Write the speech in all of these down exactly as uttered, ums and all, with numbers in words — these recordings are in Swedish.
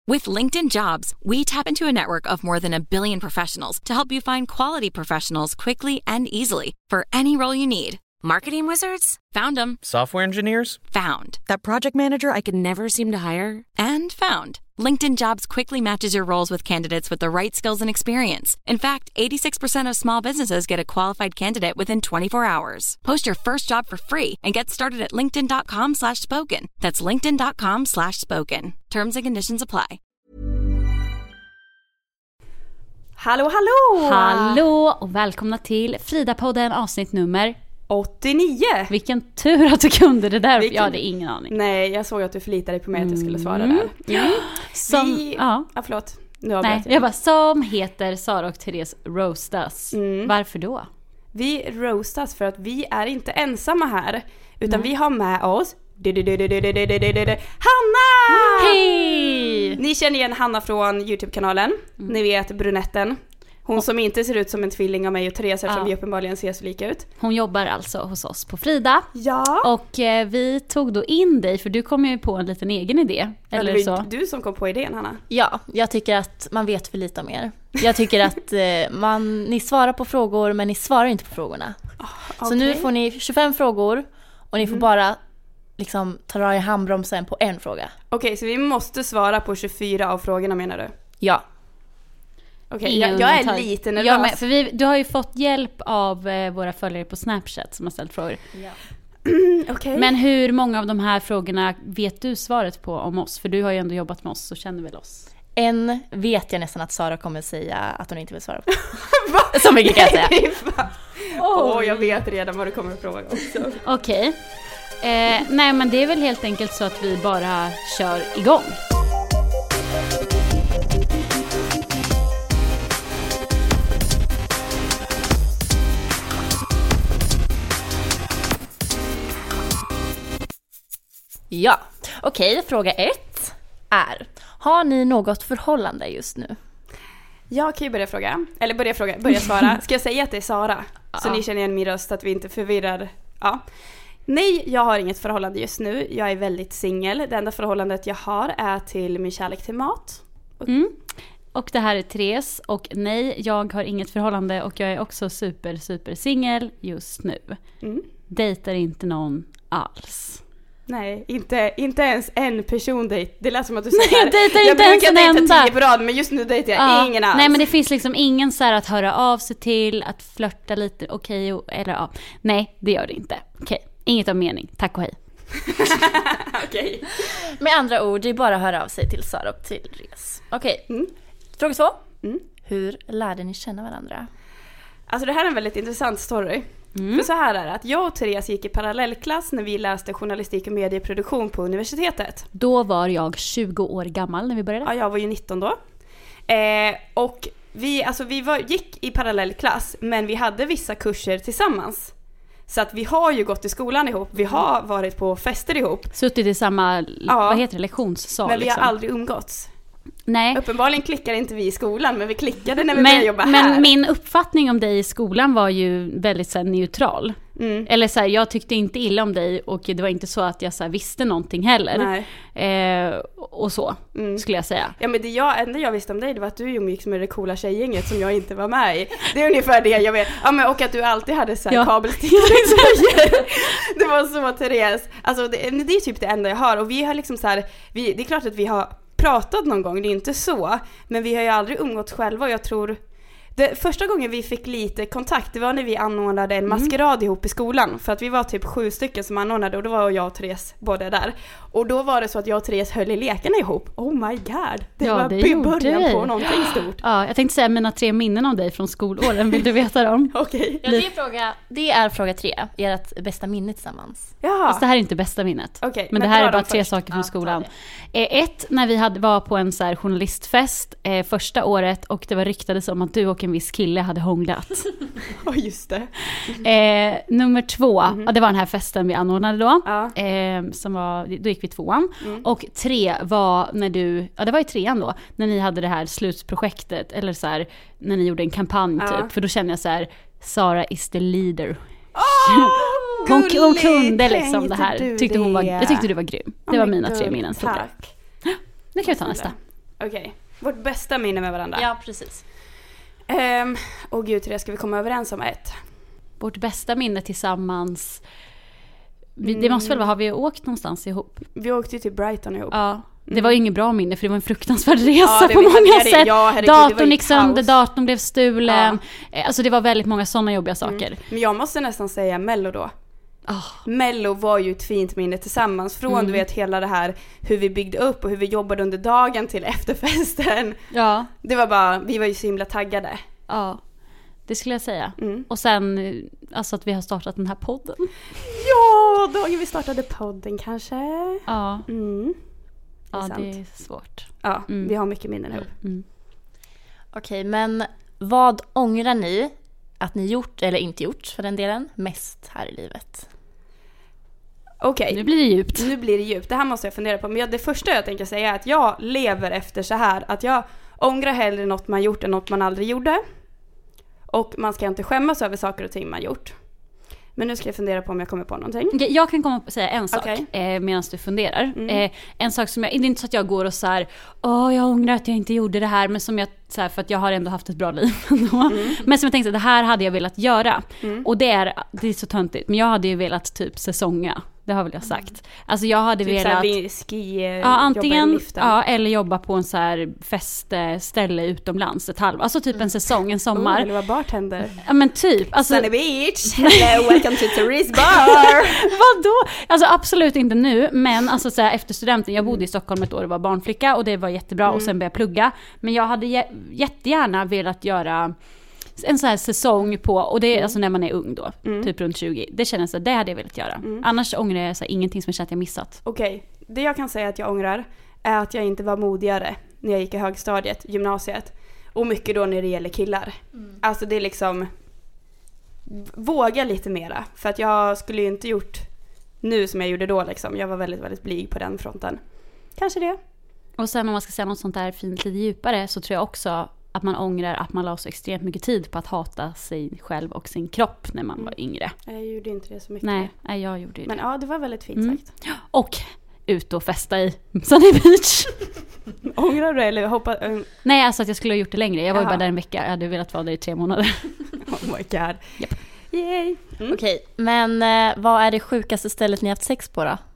With LinkedIn Jobs, we tap into a network of more than a billion professionals to help you find quality professionals quickly and easily for any role you need. Marketing wizards? Found them. Software engineers? Found. That project manager I could never seem to hire? And found. LinkedIn Jobs quickly matches your roles with candidates with the right skills and experience. In fact, eighty-six percent of small businesses get a qualified candidate within twenty-four hours. Post your first job for free and get started at linkedin.com slash spoken. That's linkedin.com slash spoken. Terms and conditions apply. Hallå, hallå! Hallå och välkomna till Frida-podden avsnitt nummer åttionio. Vilken tur att du kunde det där. Vilken... Jag hade ingen aning. Nej, jag såg att du förlitade dig på mig att jag skulle svara mm. där. Mm. Som, Vi... ja. ja, förlåt. Nu Nej, jag bara, som heter Sara och Therese roastas. Mm. Varför då? Vi roastas för att vi är inte ensamma här. Utan Nej. vi har med oss Hanna! Hej! Ni känner igen Hanna från YouTube-kanalen. Mm. Ni vet brunetten. Hon som inte ser ut som en tvilling av mig och Therese eftersom ja. vi uppenbarligen ser så lika ut. Hon jobbar alltså hos oss på Frida. Ja. Och eh, vi tog då in dig för du kom ju på en liten egen idé. Ja, eller det så. var du som kom på idén, Hanna. Ja, jag tycker att man vet för lite om er. Jag tycker att eh, man, ni svarar på frågor men ni svarar inte på frågorna. Oh, okay. Så nu får ni tjugofem frågor och ni får mm. bara liksom ta i handbromsen på en fråga. Okej, okay, så vi måste svara på tjugofyra av frågorna menar du? Ja. Okej, okay, jag, jag är lite nervös. Ja, men, för vi, du har ju fått hjälp av eh, våra följare på Snapchat som har ställt frågor. Ja. Okay. Men hur många av de här frågorna vet du svaret på om oss? För du har ju ändå jobbat med oss så känner väl oss. En vet jag nästan att Sara kommer säga att hon inte vill svara på. Som mycket kan jag säga. Åh, oh, jag vet redan vad du kommer att fråga också. Okej. Okay. Eh, nej, men det är väl helt enkelt så att vi bara kör igång. Ja, okej. Okay, fråga ett är: har ni något förhållande just nu? Jag kan ju börja fråga. Eller börja fråga, börja svara. Ska jag säga att det är Sara? Ja. Så ni känner igen min röst, att vi inte förvirrar. Ja. Nej, jag har inget förhållande just nu. Jag är väldigt singel. Det enda förhållandet jag har är till min kärlek till mat. Och, mm. och det här är Therese. Och nej, jag har inget förhållande. Och jag är också super, super singel just nu. Mm. Dejtar inte någon alls. Nej, inte, inte ens en person dejt. Det lät som att du säger jag dejtar inte ens en enda. enda. tio på rad, men just nu dejtar jag ja. ingen alls. Nej, men det finns liksom ingen så här att höra av sig till, att flirta lite, okej, okay, eller ja. Nej, det gör det inte. Okej, okay. Inget av mening. Tack och hej. Okej. Okay. Med andra ord, det är bara att höra av sig till Sara och till Therese. Okej, okay. mm. Fråga två. Mm. Hur lärde ni känna varandra? Alltså det här är en väldigt intressant story. Mm. För så här är det att jag och Therese gick i parallellklass när vi läste journalistik och medieproduktion på universitetet. Då var jag tjugo år gammal när vi började. Ja, jag var ju nitton då. Eh, och vi, alltså vi var, gick i parallellklass, men vi hade vissa kurser tillsammans. Så att vi har ju gått i skolan ihop. Vi har varit på fester ihop. Suttit i samma, ja, vad heter det, lektionssal. Men vi liksom. har aldrig umgåtts. Nej. Uppenbarligen klickar inte vi i skolan, men vi klickade när vi men, började jobba här. Men min uppfattning om dig i skolan var ju väldigt så här, neutral. Mm. Eller så här, jag tyckte inte illa om dig och det var inte så att jag så här, visste någonting heller. Eh, och så, mm. skulle jag säga. Ja, men det jag, enda jag visste om dig det var att du umgicks med det coola tjejgänget som jag inte var med i. Det är ungefär det jag vet. Ja, men, och att du alltid hade så här ja. kabelstickor. Det var så, Therese. Alltså, det, det är typ det enda jag har. Och vi har liksom så här, vi, det är klart att vi har pratat någon gång, det är inte så. Men vi har ju aldrig umgått själva och jag tror... Det, första gången vi fick lite kontakt, det var när vi anordnade en maskerad mm. ihop i skolan. För att vi var typ sju stycken som anordnade och då var jag och Therese båda där. Och då var det så att jag och Therese höll i lekarna ihop. Oh my god, det ja, var det början vi. på någonting stort. Ja, jag tänkte säga mina tre minnen om dig från skolåren, vill du veta dem? Okej. Okay. Ja, det är fråga, det är fråga tre, ert bästa minne tillsammans. Ja. Fast det här är inte bästa minnet. Okay, men, men det här är bara tre först. saker från ja, skolan. Ett, när vi hade, var på en så här journalistfest eh, första året och det var ryktades om att du och en viss kille hade hånglat. Ja, oh, just det. Eh, nummer två, mm-hmm. ja, det var den här festen vi anordnade då. Ja. Eh, som var, då gick vi tvåan. Mm. Och tre var när du, ja det var i trean då, när ni hade det här slutprojektet, eller så här, när ni gjorde en kampanj ja. typ. För då kände jag så här, Sara is the leader. Oh, hon, hon kunde liksom det här. Tyckte hon var, jag tyckte du var grym. Det oh var mina God. tre minnen. Tack. Nu kan vi ta nästa. Okej. Okay. Vårt bästa minne med varandra. Ja, precis. Um, och gud, Therese, ska vi komma överens om ett? Vårt bästa minne tillsammans. Vi, det måste väl vara, har vi åkt någonstans ihop? Vi åkte ju till Brighton ihop. Ja. Det mm. var ju inget bra minne för det var en fruktansvärd resa ja, på många sätt. Ja, herregud, datorn gick sönder, datorn blev stulen. Ja. Alltså det var väldigt många sådana jobbiga saker. Mm. Men jag måste nästan säga Mello då. Oh. Mello var ju ett fint minne tillsammans. Från mm. du vet hela det här hur vi byggde upp och hur vi jobbade under dagen till efterfesten. Ja. Det var bara, vi var ju så himla taggade. Ja. Det skulle jag säga. Mm. Och sen alltså att vi har startat den här podden. Ja, dagen vi startade podden kanske. Ja. Mm. Det ja, det är svårt. Ja, mm. vi har mycket minnen ihop. Mm. Okej, men vad ångrar ni att ni gjort, eller inte gjort för den delen, mest här i livet? Okej. Okay. Nu blir det djupt. Nu blir det djupt. Det här måste jag fundera på. Men jag, det första jag tänker säga är att jag lever efter så här. Att jag ångrar hellre något man gjort än något man aldrig gjorde. Och man ska inte skämmas över saker och ting man gjort. Men nu ska jag fundera på om jag kommer på någonting. Jag kan komma och säga en sak okay. eh, medan du funderar. Mm. Eh, en sak som jag, det är inte så att jag går och så här, åh jag ångrar att jag inte gjorde det här, men som jag, så här, för att jag har ändå haft ett bra liv ändå. Mm. Men som jag tänkte, det här hade jag velat göra. Mm. Och det är, det är så töntigt, men jag hade ju velat typ säsonga. Det har väl jag sagt. Alltså jag hade typ velat såhär, ski, ja, antingen ja, eller jobba på en så här festställe utomlands ett halv, alltså typ en säsong, en sommar. Oh, eller vara bartender. Ja men typ. Alltså, Sunny Beach. Hello, welcome to Therese bar. Vadå? Alltså absolut inte nu, men alltså så här, efter studenten, jag bodde i Stockholm ett år och var barnflicka och det var jättebra mm. och sen började jag plugga. Men jag hade j- jättegärna velat göra en sån här säsong på, och det är mm. alltså när man är ung då, mm. typ runt tjugo. Det känns så, det hade jag velat göra. Mm. Annars ångrar jag så här, ingenting som jag känner att jag missat. Okej, okay. Det jag kan säga att jag ångrar är att jag inte var modigare när jag gick i högstadiet, gymnasiet. Och mycket då när det gäller killar. Mm. Alltså det är liksom våga lite mera. För att jag skulle ju inte gjort nu som jag gjorde då liksom. Jag var väldigt, väldigt blyg på den fronten. Kanske det. Och sen om man ska säga något sånt där fint lite djupare, så tror jag också att man ångrar att man la så extremt mycket tid på att hata sig själv och sin kropp när man mm. var yngre. Jag gjorde inte det så mycket. Nej, nej jag gjorde det. Men ja, det var väldigt fint mm. sagt. Och ut och festa i Sunny Beach. Ångrar du eller hoppa? Um... Nej, alltså att jag skulle ha gjort det längre. Jag var ju bara där en vecka. Jag hade velat vara där i tre månader. Oh my god. Yep. Yay. Mm. Okej, men eh, vad är det sjukaste stället ni haft sex på då?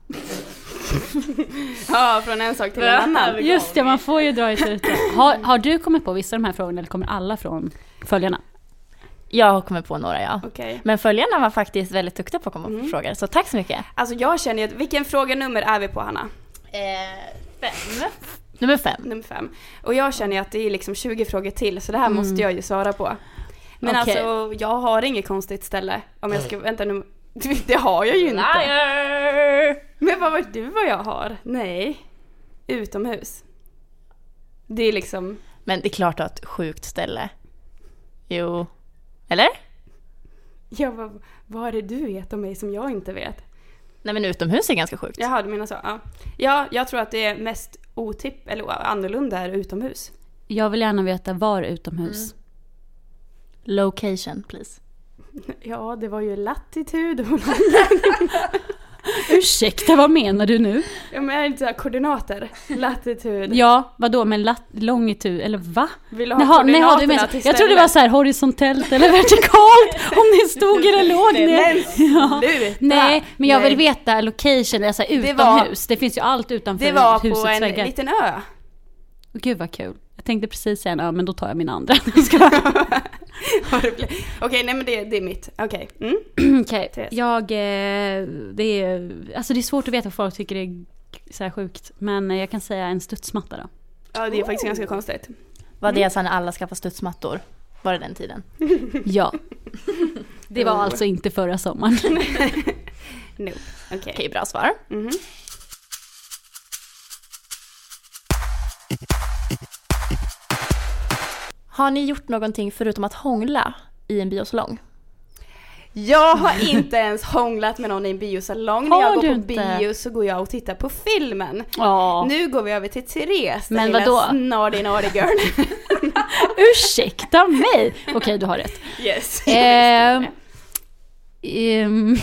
Ja, från en sak till en annan. Just det, man får ju dra ut. Har, har du kommit på vissa av de här frågorna eller kommer alla från följarna? Jag har kommit på några, ja. Okay. Men följarna var faktiskt väldigt duktiga på att komma mm. på frågor. Så tack så mycket. Alltså jag känner att, vilken fråganummer är vi på, Hanna? Eh, fem. Nummer fem. Nummer fem. Och jag känner att det är liksom tjugo frågor till, så det här mm. måste jag ju svara på. Men okay. alltså, jag har inget konstigt ställe. Om jag ska, vänta nu. Det har jag ju inte. Liar! Men vad vet du vad jag har? Nej. Utomhus. Det är liksom... Men det är klart att ett sjukt ställe. Jo. Eller? Ja, vad, vad är det du vet om mig som jag inte vet? Nej, men utomhus är ganska sjukt. Jaha, du menar så. Ja, ja jag tror att det är mest otipp eller annorlunda är utomhus. Jag vill gärna veta var utomhus. Mm. Location, please. Ja, det var ju latitud. Ursäkta, vad menar du nu? Ja, men är det inte så här koordinater? Latitud. Ja, vadå, men lat- longitud, eller va? Vill du ha Naha, koordinaterna nej, till jag trodde det var så här horisontellt eller vertikalt, om ni stod eller låg ner. Ja. Nej, men jag nej. vill veta location, alltså utomhus. Det, var, det finns ju allt utanför husets väggar. Det var på en väggar. Liten ö. Gud vad kul. Jag tänkte precis säga en ö, men då tar jag min andra. Okej, okay, nej men det, det är mitt. Okej. Okay. Mm. Okej. Okay. Jag det är alltså det är svårt att veta vad folk tycker är så här sjukt, men jag kan säga en studsmatta då. Ja, det är faktiskt oh. ganska konstigt. Var mm. det så när alla skaffade studsmattor? Var det den tiden? Ja. Det var oh. alltså inte förra sommaren. No. Okej, okay. okay, bra svar. Mhm. Har ni gjort någonting förutom att hångla i en biosalong? Jag har inte ens hånglat med någon i en biosalong. När jag går på inte? bio så går jag och tittar på filmen. Åh. Nu går vi över till Therese. Men vadå? Snardig, nardig girl. Ursäkta mig. Okej, okay, du har rätt. Yes. Eh, um,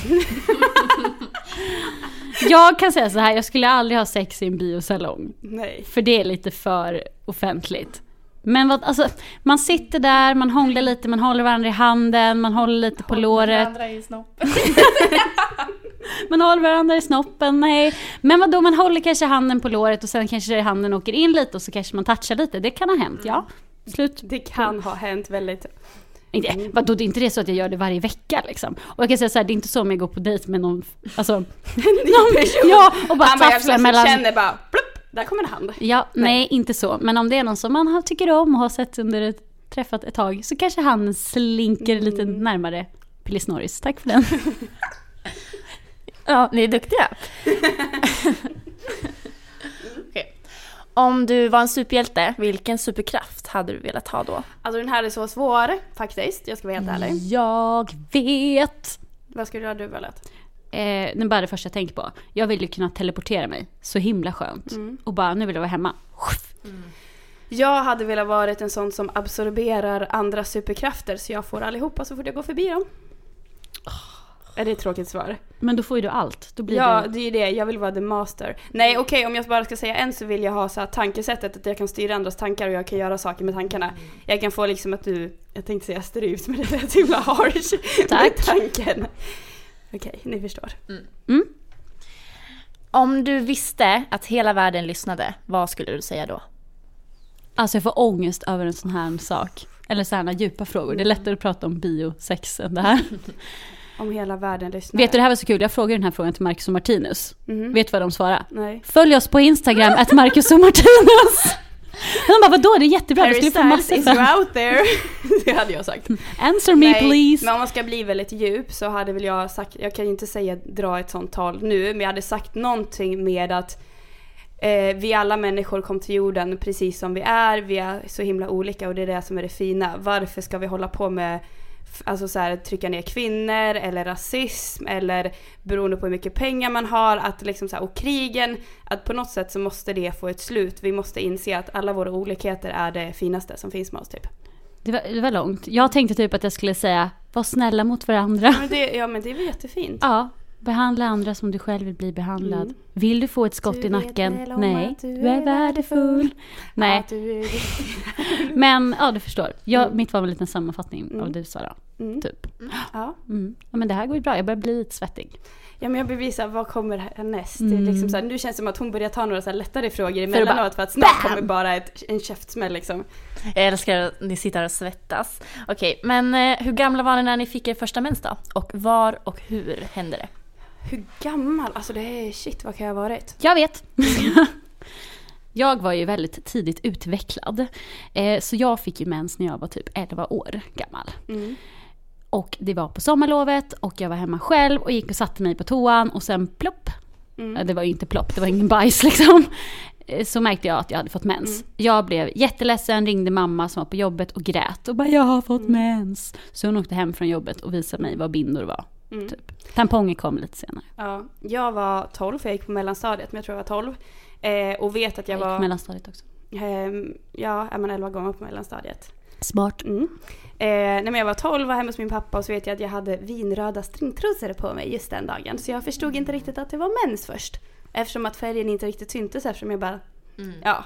jag kan säga så här, jag skulle aldrig ha sex i en biosalong. Nej. För det är lite för offentligt. Men vad, alltså, man sitter där, man hånglar lite, man håller varandra i handen, man håller lite på håller låret. Varandra i snoppen. Man håller varandra i snoppen, nej. Men vadå, man håller kanske handen på låret och sen kanske handen åker in lite och så kanske man touchar lite. Det kan ha hänt, ja. Slut. Det kan ha hänt väldigt... Inte, vadå, det är inte det så att jag gör det varje vecka liksom. Och jag kan säga så här, det är inte så om jag går på dejt med någon, alltså... någon person. Ja, och bara ja, tafsar mellan... känner bara, plupp, där kommer en hand. Ja, nej. nej, inte så. Men om det är någon som man tycker om och har sett under ett, träffat ett tag, så kanske han slinker mm. lite närmare Pillis Norris. Tack för den. Ja, ni är duktiga. Okay. Om du var en superhjälte, vilken superkraft hade du velat ha då? Alltså den här är så svår faktiskt, jag ska vara helt ärlig. Jag vet. Vad skulle du ha du velat? Eh, det är bara det första jag tänker på. Jag vill ju kunna teleportera mig. Så himla skönt. Mm. Och bara, nu vill jag vara hemma. Mm. Jag hade velat vara en sån som absorberar andra superkrafter, så jag får allihopa så fort jag går förbi dem. Är det ett tråkigt svar? Men då får ju du allt. Då blir ja, det... det är det. Jag vill vara the master. Nej, okej, okay, om jag bara ska säga en så vill jag ha så här tankesättet att jag kan styra andras tankar och jag kan göra saker med tankarna. Jag kan få liksom att du, jag tänkte säga stryps, men det är så himla harsh. Tack. Tanken. Okej, okay, ni förstår. Mm. Mm. Om du visste att hela världen lyssnade, vad skulle du säga då? Alltså jag får ångest över en sån här sak. Eller så här djupa frågor. Det är lättare att prata om biosex än det här. Om hela världen lyssnar. Vet du, det här var så kul. Jag frågade den här frågan till Marcus och Martinus. Mm. Vet du vad de svarade? Nej. Följ oss på Instagram at Marcus och Martinus. De bara, vadå? Det är jättebra. Harry Styles is out there. Det hade jag sagt. Answer me, Nej, please. Men om man ska bli väldigt djup så hade väl jag sagt, jag kan ju inte säga dra ett sånt tal nu, men jag hade sagt någonting med att eh, vi alla människor kom till jorden precis som vi är. Vi är så himla olika och det är det som är det fina. Varför ska vi hålla på med alltså så här, trycka ner kvinnor eller rasism eller beroende på hur mycket pengar man har att liksom så här, och krigen, att på något sätt så måste det få ett slut. Vi måste inse att alla våra olikheter är det finaste som finns med oss typ. Det var, det var långt. Jag tänkte typ att jag skulle säga var snälla mot varandra. Men det, ja men det är väl jättefint. Ja, behandla andra som du själv vill bli behandlad. Mm. Vill du få ett skott du i nacken? Nej, du, du är värdefull. Nej. Du är... men ja, du förstår. Jag, mm. Mitt var en liten sammanfattning mm. av det du sa då. Mm. Typ. Mm. Ja. Mm. Ja, men det här går ju bra. Jag börjar bli lite svettig. Ja, men jag bevisar vad kommer härnäst. Mm. Det är liksom så här, nu känns det som att hon börjar ta några så här lättare frågor emellanåt för att snart kommer bara ett, en käftsmäll liksom. Jag älskar att ni sitter och svettas. Okej, men eh, hur gamla var ni när ni fick er första mens då? Och var och hur hände det? Hur gammal? Alltså det är shit, vad kan jag ha varit? Jag vet. Jag var ju väldigt tidigt utvecklad. Eh, så jag fick ju mens när jag var typ elva år gammal. Mm. Och det var på sommarlovet och jag var hemma själv och gick och satte mig på toan och sen plopp. Mm. Det var ju inte plopp, det var ingen bajs liksom. Så märkte jag att jag hade fått mens. Mm. Jag blev jätteledsen, ringde mamma som var på jobbet och grät och bara jag har fått mm. mens. Så hon åkte hem från jobbet och visade mig vad bindor var. Mm. Typ. Tamponger kom lite senare. Ja, jag var tolv för jag gick på mellanstadiet, men jag tror jag var tolv. Eh, och vet att jag, jag var... på mellanstadiet också. Eh, ja, är man elva gånger på mellanstadiet. Smart. Mm. Eh, när jag var tolv var hemma hos min pappa och så vet jag att jag hade vinröda stringtrosor på mig just den dagen. Så jag förstod inte riktigt att det var mens först. Eftersom att färgen inte riktigt syntes eftersom jag bara... Mm. Ja.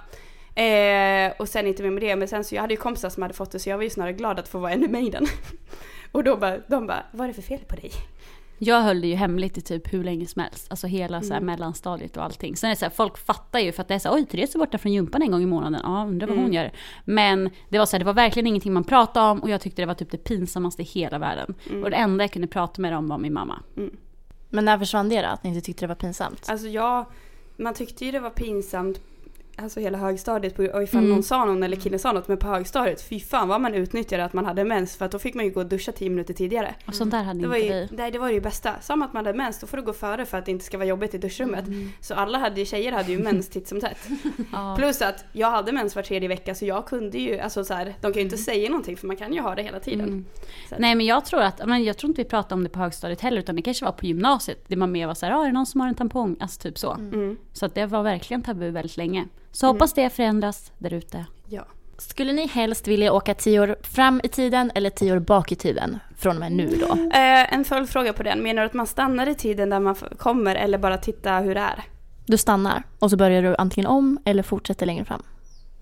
Eh, och sen inte med det. Men sen så jag hade ju kompisar som hade fått det så jag var ju snarare glad att få vara ännu med i den. Och då bara, de bara, vad är det för fel på dig? Jag höll det ju hemligt i typ hur länge som helst. Alltså hela så här mm. mellanstadiet och allting. Sen är det så här, folk fattar ju för att det är så här, oj, Therese är borta från gympan en gång i månaden. Ja, undrar vad mm. hon gör. Men det var så här, det var verkligen ingenting man pratade om. Och jag tyckte det var typ det pinsammaste i hela världen. Mm. Och det enda jag kunde prata med dem var min mamma. Mm. Men när försvann det då? Att ni inte tyckte det var pinsamt? Alltså jag, man tyckte ju det var pinsamt. Alltså hela högstadiet, och ifall mm. någon sa någon eller killen sa något, men på högstadiet, fy fan vad man utnyttjade att man hade mens, för att då fick man ju gå och duscha tio minuter tidigare. Och sånt där hade det inte ju, vi. Nej, det var ju det bästa. Samma att man hade mens, då får du gå före för att det inte ska vara jobbigt i duschrummet. Mm. Så alla hade, tjejer hade ju mens titt som tätt. Ja. Plus att jag hade mens var tredje vecka, så jag kunde ju, alltså så här, de kan ju inte mm. säga någonting för man kan ju ha det hela tiden. Mm. Nej, men jag tror att, men jag tror inte vi pratade om det på högstadiet heller, utan det kanske var på gymnasiet. Det var mer var så här, ah, är det någon som har en tampong? Alltså typ så. Mm. Så att det var verkligen tabu väldigt länge. Så mm. hoppas det förändras där ute. Ja. Skulle ni helst vilja åka tio år fram i tiden eller tio år bak i tiden från och med nu då? Eh, en följdfråga på den. Menar du att man stannar i tiden där man kommer eller bara titta hur det är? Du stannar och så börjar du antingen om eller fortsätter längre fram.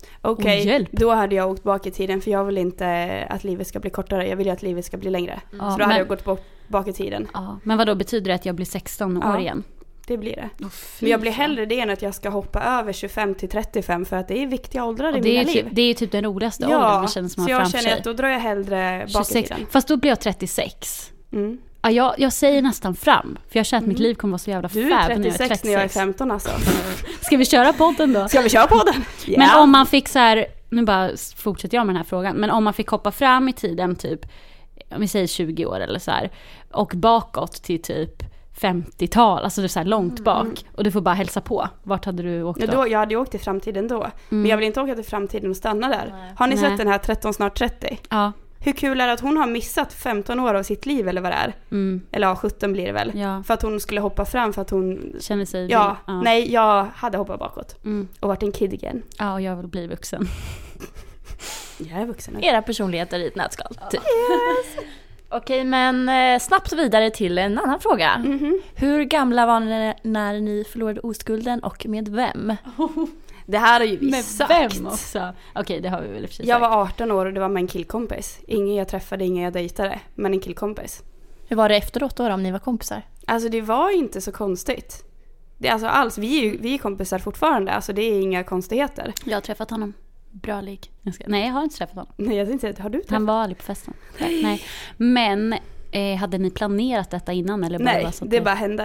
Okej, okay, då hade jag åkt bak i tiden för jag vill inte att livet ska bli kortare. Jag vill ju att livet ska bli längre. Mm. Så då men, hade jag gått bak, bak i tiden. Ja, men vad då betyder det att jag blir sexton år ja, igen? Det blir det. Oh, men jag blir hellre det än att jag ska hoppa över tjugofem till trettiofem för att det är viktiga åldrar i mina liv. Typ, det är typ den roligaste ja, åldern man känner som man har framför sig. Så jag känner att då drar jag hellre bak i tiden. Fast då blir jag trettiosex. Mm. Ja, jag, jag säger nästan fram. För jag känner att mm. mitt liv kommer vara så jävla fab. Du är trettiosex när jag är femton alltså. Ska vi köra podden då? Ska vi köra podden? Yeah. Men om man fick så här, nu bara fortsätter jag med den här frågan. Men om man fick hoppa fram i tiden typ, om vi säger tjugo år eller så här. Och bakåt till typ femtiotal, alltså det är så här långt bak. Mm. Och du får bara hälsa på. Vart hade du åkt då? Ja, då jag hade åkt till framtiden då. Mm. Men jag vill inte åka till framtiden och stanna där. Nej. Har ni Nej. sett den här tretton snart trettio? Ja. Hur kul är det att hon har missat femton år av sitt liv eller vad det är? Mm. Eller ja, sjutton blir det väl. Ja. För att hon skulle hoppa fram för att hon... Känner sig... Ja, ja. Nej, jag hade hoppat bakåt. Mm. Och varit en kid igen. Ja, och jag vill bli vuxen. Jag är vuxen. Era personligheter i ett nötskal. Ja. Typ. Yes. Okej, men eh, snabbt vidare till en annan fråga. Mm-hmm. Hur gamla var ni när ni förlorade oskulden och med vem? Det här är ju vi med sagt. Vem också? Okej, det har vi väl precis Jag var arton år och det var med en killkompis. Ingen jag träffade, ingen jag dejtade, men en killkompis. Hur var det efteråt då om ni var kompisar? Alltså det var inte så konstigt. Det är alltså alls, vi är ju vi är kompisar fortfarande, alltså det är inga konstigheter. Jag har träffat honom. Bra lig. Jag ska... Nej, jag har inte träffat honom. Nej, jag tänkte inte, har du träffat? Han var aldrig på festen. Nej. Nej. Men eh, hade ni planerat detta innan? Eller bara Nej, var så det bara hände.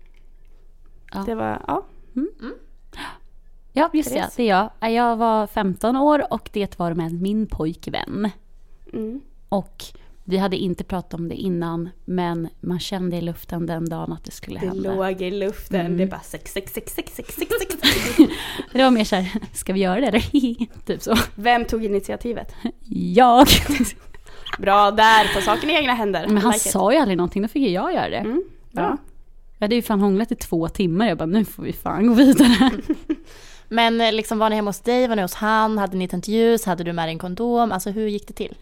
Ja. Det var, ja. Mm. Mm. Ja, just det. Det är jag. Jag var femton år och det var med min pojkvän. Mm. Och vi hade inte pratat om det innan, men man kände i luften den dagen att det skulle det hända. Det låg i luften. Mm. Det är bara sex, sex, sex, sex, sex, sex, sex. Det var mer så här, ska vi göra det eller? Typ så. Vem tog initiativet? Jag. Bra där, på saken i egna händer. Men han like sa ju aldrig någonting, då fick jag göra det. Mm. Ja. Jag hade ju fan hånglat i två timmar. Jag bara, nu får vi fan gå vidare. Men liksom, var ni hemma hos dig, var ni hos han? Hade ni tänt ljus? Hade du med dig en kondom? Alltså hur gick det till?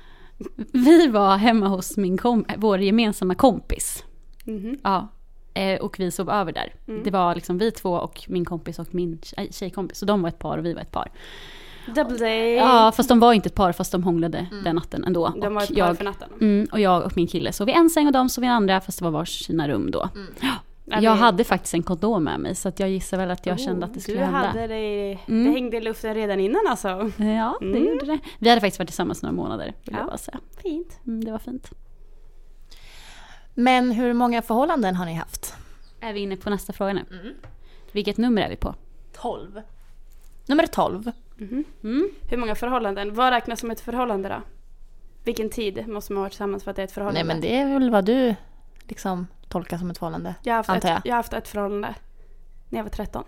Vi var hemma hos min kom- vår gemensamma kompis. Mm-hmm. Ja. Och vi sov över där. Mm. Det var liksom vi två och min kompis och min tjej- tjejkompis. Så de var ett par och vi var ett par. Double day. Ja, fast de var inte ett par, fast de hånglade mm. den natten ändå. De var ett par jag, för natten. Mm, och jag och min kille sov i en säng och de sov i en andra, fast det var var sina rum då. Mm. Jag hade faktiskt en kondom med mig, så att jag gissar väl att jag oh, kände att det skulle du hända. Hade det, mm. det hängde i luften redan innan alltså. Ja, det mm. gjorde det. Vi hade faktiskt varit tillsammans några månader, vill ja. jag bara säga. Fint. Mm, det var fint. Men hur många förhållanden har ni haft? Är vi inne på nästa fråga nu? Mm. Vilket nummer är vi på? tolv. Nummer tolv. Mm-hmm. Mm. Hur många förhållanden? Vad räknas som ett förhållande då? Vilken tid måste man vara tillsammans för att det är ett förhållande? Nej, men det är väl vad du liksom tolkar som ett förhållande, jag har haft antar ett, jag. Jag har haft ett förhållande när jag var tretton.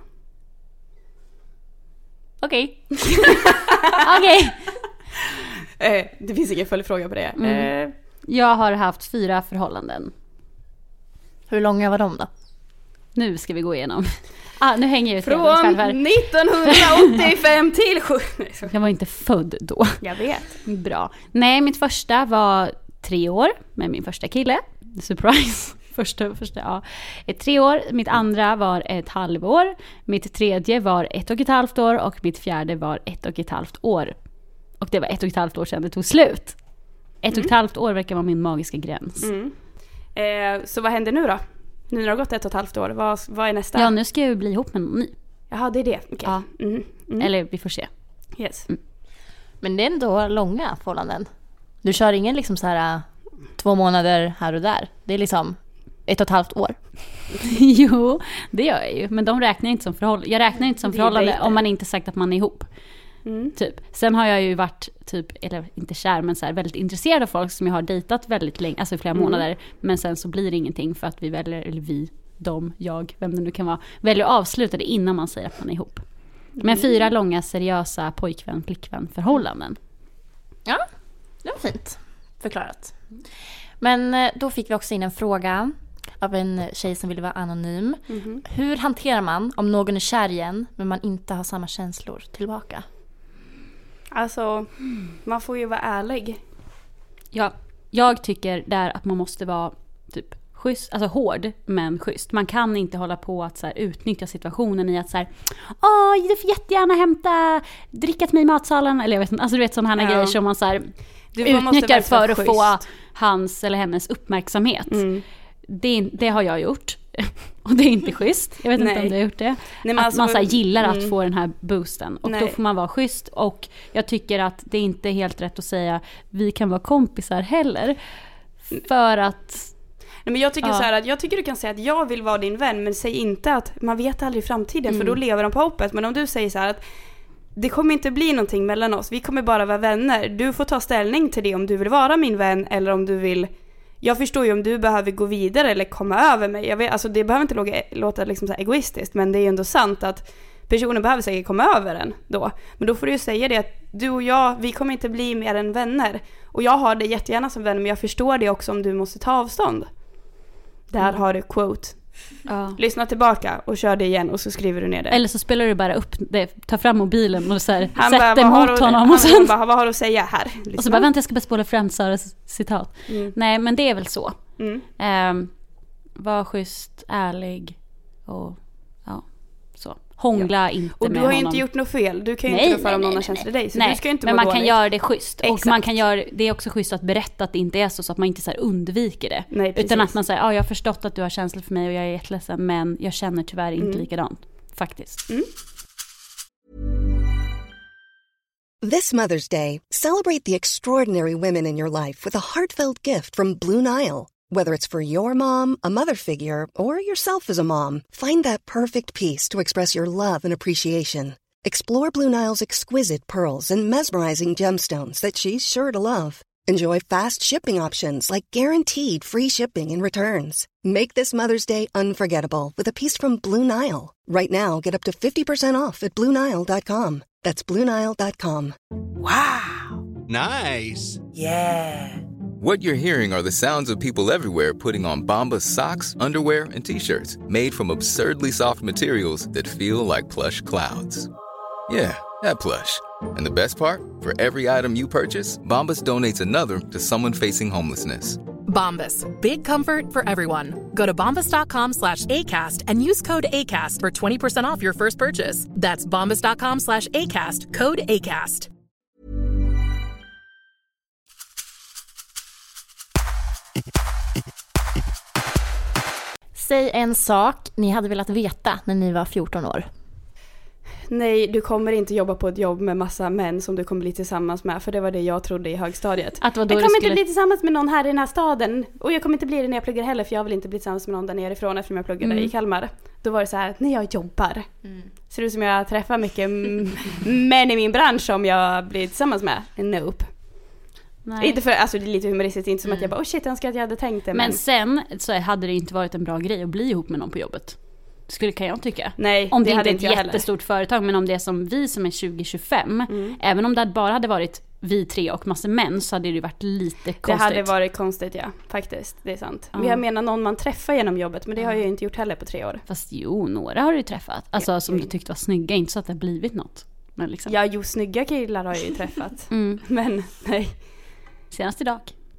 Okej. Okej. eh, det finns ingen följdfråga på det. Mm. Eh. Jag har haft fyra förhållanden. Hur långa var de då? Nu ska vi gå igenom. Ah, nu hänger jag ut från nittonhundraåttiofem till sju. Jag var inte född då. Jag vet. Bra. Nej, mitt första var tre år med min första kille. Surprise. Första, första, ja. Ett tre år. Mitt andra var ett halvår. Mitt tredje var ett och ett halvt år. Och mitt fjärde var ett och ett halvt år. Och det var ett och ett halvt år sedan det tog slut. Ett mm. och ett halvt år verkar vara min magiska gräns. Mm. Eh, så vad händer nu då? Nu när det har gått ett och ett halvt år, vad, vad är nästa? Ja, nu ska jag bli ihop med någon ny. Jaha, det är det. Okay. Ja. Mm. Mm. Eller vi får se. Yes. Mm. Men det är ändå långa förhållanden. Du kör ingen liksom så här två månader här och där. Det är liksom ett och ett halvt år. Jo, det gör jag ju. Men de räknar inte som förhållande. Jag räknar inte som förhållande om man inte sagt att man är ihop. Mm. Typ. Sen har jag ju varit typ, eller inte kär, men så här, väldigt intresserad av folk som jag har dejtat väldigt länge, alltså flera mm. månader. Men sen så blir det ingenting för att vi väljer, eller vi, de, jag, vem det nu kan vara, väljer att avsluta det innan man säger att man är ihop. Mm. Men fyra långa, seriösa pojkvän, flickvän förhållanden. Ja, det var fint förklarat. Men då fick vi också in en fråga av en tjej som ville vara anonym. Mm. Hur hanterar man om någon är kär igen men man inte har samma känslor tillbaka? Alltså, man får ju vara ärlig. Ja, jag tycker där att man måste vara typ schysst, alltså hård men schysst. Man kan inte hålla på att så här, utnyttja situationen i att så här, åh, du får jättegärna hämta dricka till mig i matsalen, eller jag vet inte, alltså du vet sådana här ja. grejer som man så här, du, utnyttjar för att schysst. få hans eller hennes uppmärksamhet. Mm. Det, det har jag gjort. Och det är inte schysst. Jag vet inte Nej. om du har gjort det. Nej, att alltså, man så här, gillar mm. att få den här boosten. Och Nej. då får man vara schysst. Och jag tycker att det är inte helt rätt att säga vi kan vara kompisar heller. För att... Nej, men jag tycker ja. så här att jag tycker du kan säga att jag vill vara din vän, men säg inte att man vet aldrig i framtiden, mm. för då lever de på hoppet. Men om du säger så här att det kommer inte bli någonting mellan oss, vi kommer bara vara vänner. Du får ta ställning till det om du vill vara min vän eller om du vill... Jag förstår ju om du behöver gå vidare eller komma över mig. Jag vet, alltså det behöver inte låta, låta liksom så här egoistiskt, men det är ju ändå sant att personen behöver säkert komma över en då. Men då får du ju säga det att du och jag, vi kommer inte bli mer än vänner. Och jag har det jättegärna som vän, men jag förstår det också om du måste ta avstånd. Där mm. har du quote. Ja. Lyssna tillbaka och kör det igen och så skriver du ner det. Eller så spelar du bara upp det, tar fram mobilen och så här, han sätter bara, mot du, honom. Han och sen... bara, vad har du att säga här? Lyssna. Och så bara, vänta jag ska bara spola fram Saras citat. Mm. Nej, men det är väl så. Mm. Um, var schysst, ärlig och ja, så. Hångla ja. inte och med du har honom. ju inte gjort något fel. Du kan ju nej, inte förfara om någon har känt för dig. Så nej, du ska inte men man dåligt. kan göra det schysst. Exakt. Och man kan göra, det är också schysst att berätta att det inte är så, så att man inte så här undviker det. Nej, utan att man säger, ja, jag har förstått att du har känslor för mig och jag är jätteledsen, men jag känner tyvärr inte mm. likadant. Faktiskt. Mm. This Mother's Day, celebrate the extraordinary women in your life with a heartfelt gift from Blue Nile. Whether it's for your mom, a mother figure, or yourself as a mom, find that perfect piece to express your love and appreciation. Explore Blue Nile's exquisite pearls and mesmerizing gemstones that she's sure to love. Enjoy fast shipping options like guaranteed free shipping and returns. Make this Mother's Day unforgettable with a piece from Blue Nile. Right now, get up to fifty percent off at blue nile dot com. That's blue nile dot com. Wow! Nice! Yeah! What you're hearing are the sounds of people everywhere putting on Bombas socks, underwear, and T-shirts made from absurdly soft materials that feel like plush clouds. Yeah, that plush. And the best part? For every item you purchase, Bombas donates another to someone facing homelessness. Bombas, big comfort for everyone. Go to bombas.com slash ACAST and use code ACAST for twenty percent off your first purchase. That's bombas.com slash ACAST, code ACAST. Säg en sak ni hade velat veta när ni var fjorton år. Nej, du kommer inte jobba på ett jobb med massa män som du kommer bli tillsammans med. För det var det jag trodde i högstadiet. Att jag kommer skulle... inte bli tillsammans med någon här i den här staden. Och jag kommer inte bli det när jag pluggar heller. För jag vill inte bli tillsammans med någon där nerifrån eftersom jag pluggade mm. i Kalmar. Då var det så här, när jag jobbar. Mm. Ser det ut som jag träffar mycket män i min bransch som jag blir tillsammans med. Nope. Nej. Inte för, alltså det är lite humoristiskt, inte som mm. att jag bara, oh shit, jag önskar att jag hade tänkt det. Men, men sen så hade det inte varit en bra grej att bli ihop med någon på jobbet. Skulle kan jag tycka. Nej, om det, det inte är ett jättestort heller. företag, men om det är som vi som är tjugo tjugofem, mm. även om det bara hade varit vi tre och massa män så hade det ju varit lite konstigt. Det hade varit konstigt, ja. Faktiskt, det är sant. Mm. Men jag menar någon man träffar genom jobbet, men det har jag ju inte gjort heller på tre år. Fast jo, några har du träffat. Alltså ja, som du tyckte var snygga, inte så att det har blivit något. Men liksom. Ja, jo, snygga killar har jag ju träffat. mm. Men, nej. Senast idag.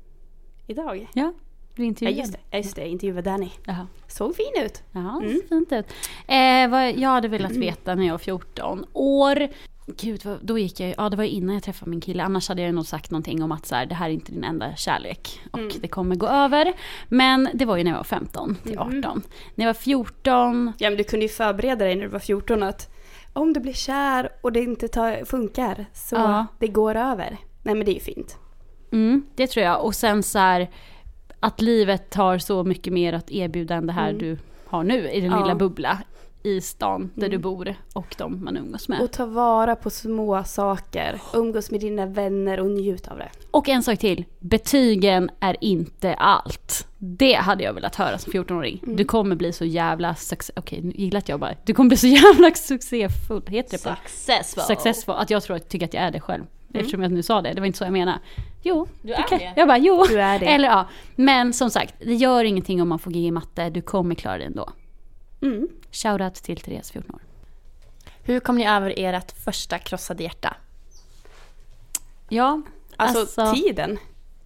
Idag? Ja, blir intervjuad. Ja, just det. Just det, intervjuade Danny. Jaha. Såg fin ut. Ja, mm. fint ut. Eh, vad jag hade velat veta när jag var fjorton år. Gud, då gick jag, ja det var innan jag träffade min kille. Annars hade jag nog sagt någonting om att så här, det här är inte din enda kärlek. Och mm. det kommer gå över. Men det var ju när jag var femton till arton. Mm. När jag var fjorton... Ja, men du kunde ju förbereda dig när du var fjorton att om du blir kär och det inte tar, funkar så ja. det går över. Nej, men det är ju fint. Mm, det tror jag. Och sen så här, att livet har så mycket mer att erbjuda än det här mm. du har nu i den ja. lilla bubbla i stan där mm. du bor och de man umgås med. Och ta vara på små saker. Umgås med dina vänner och njut av det. Och en sak till. Betygen är inte allt. Det hade jag velat höra som fjortonåring. Mm. Du kommer bli så jävla success... Okej, nu gillar jag bara. Du kommer bli så jävla successfull. Heter det på? Successful. Successful. Att jag tror att tycker att jag är det själv. Mm. Eftersom jag nu sa det. Det var inte så jag menar. Jo, du är kan, det. Jag bara, jo. Du är det. Eller ja. Men som sagt, det gör ingenting om man får G i matte. Du kommer klara det ändå. Mm. Shoutout till Therese, fjorton år. Hur kom ni över ert första krossade hjärta? Ja, alltså, alltså tiden.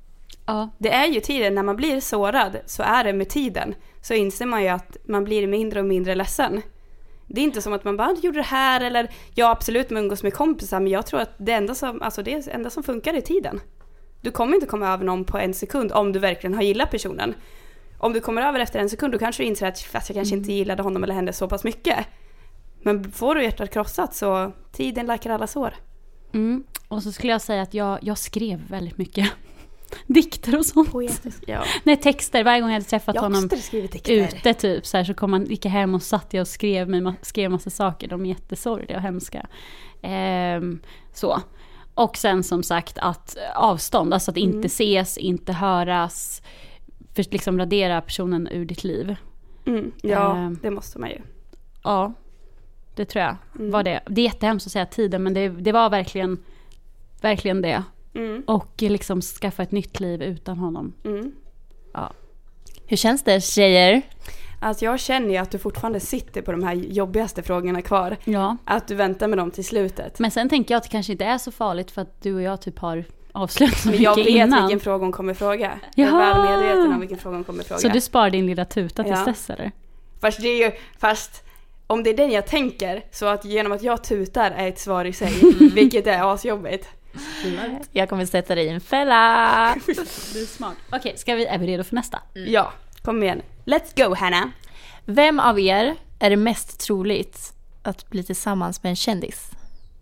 Ja. Det är ju tiden, när man blir sårad så är det med tiden. Så inser man ju att man blir mindre och mindre ledsen. Det är inte som att man bara gjorde det här, eller ja, absolut man umgås med kompisar, men jag tror att det enda som, alltså det enda som funkar är tiden. Du kommer inte komma över någon på en sekund om du verkligen har gillat personen. Om du kommer över efter en sekund, då kanske du inser att fast jag kanske inte gillade honom eller henne så pass mycket. Men får du hjärtat krossat så tiden läker alla sår. Mm. Och så skulle jag säga att jag, jag skrev väldigt mycket dikter och sånt. Poetisk, ja. Nej, texter. Varje gång jag hade träffat jag honom ute typ, så, här, så kom man, gick jag hem och satt jag och skrev, mig, skrev massa saker. De är jättesorgliga och hemska. Ehm, så. Och sen som sagt att avstånd, alltså att inte mm. ses, inte höras, för liksom radera personen ur ditt liv. Mm. Ja, ehm, det måste man ju. Ja, det tror jag mm. var det. Det är jättehemskt att säga tiden, men det, det var verkligen, verkligen det. Mm. Och liksom skaffa ett nytt liv utan honom. Mm. Ja. Hur känns det, tjejer? Alltså jag känner ju att du fortfarande sitter på de här jobbigaste frågorna kvar. Ja. Att du väntar med dem till slutet. Men sen tänker jag att det kanske inte är så farligt för att du och jag typ har avslutat så mycket innan. Men jag vet innan. vilken fråga hon kommer fråga. Jag är väl medveten om vilken fråga hon kommer fråga. Så du sparar din lilla tuta till ja. dess, eller? Fast det är ju, fast om det är den jag tänker, så att genom att jag tutar är ett svar i sig, vilket är asjobbigt. Mm. Jag kommer sätta dig i en fälla. Du är smart. Okej, okay, ska vi, är vi redo för nästa? Mm. Ja, kom igen. Let's go, Hanna. Vem av er är det mest troligt att bli tillsammans med en kändis?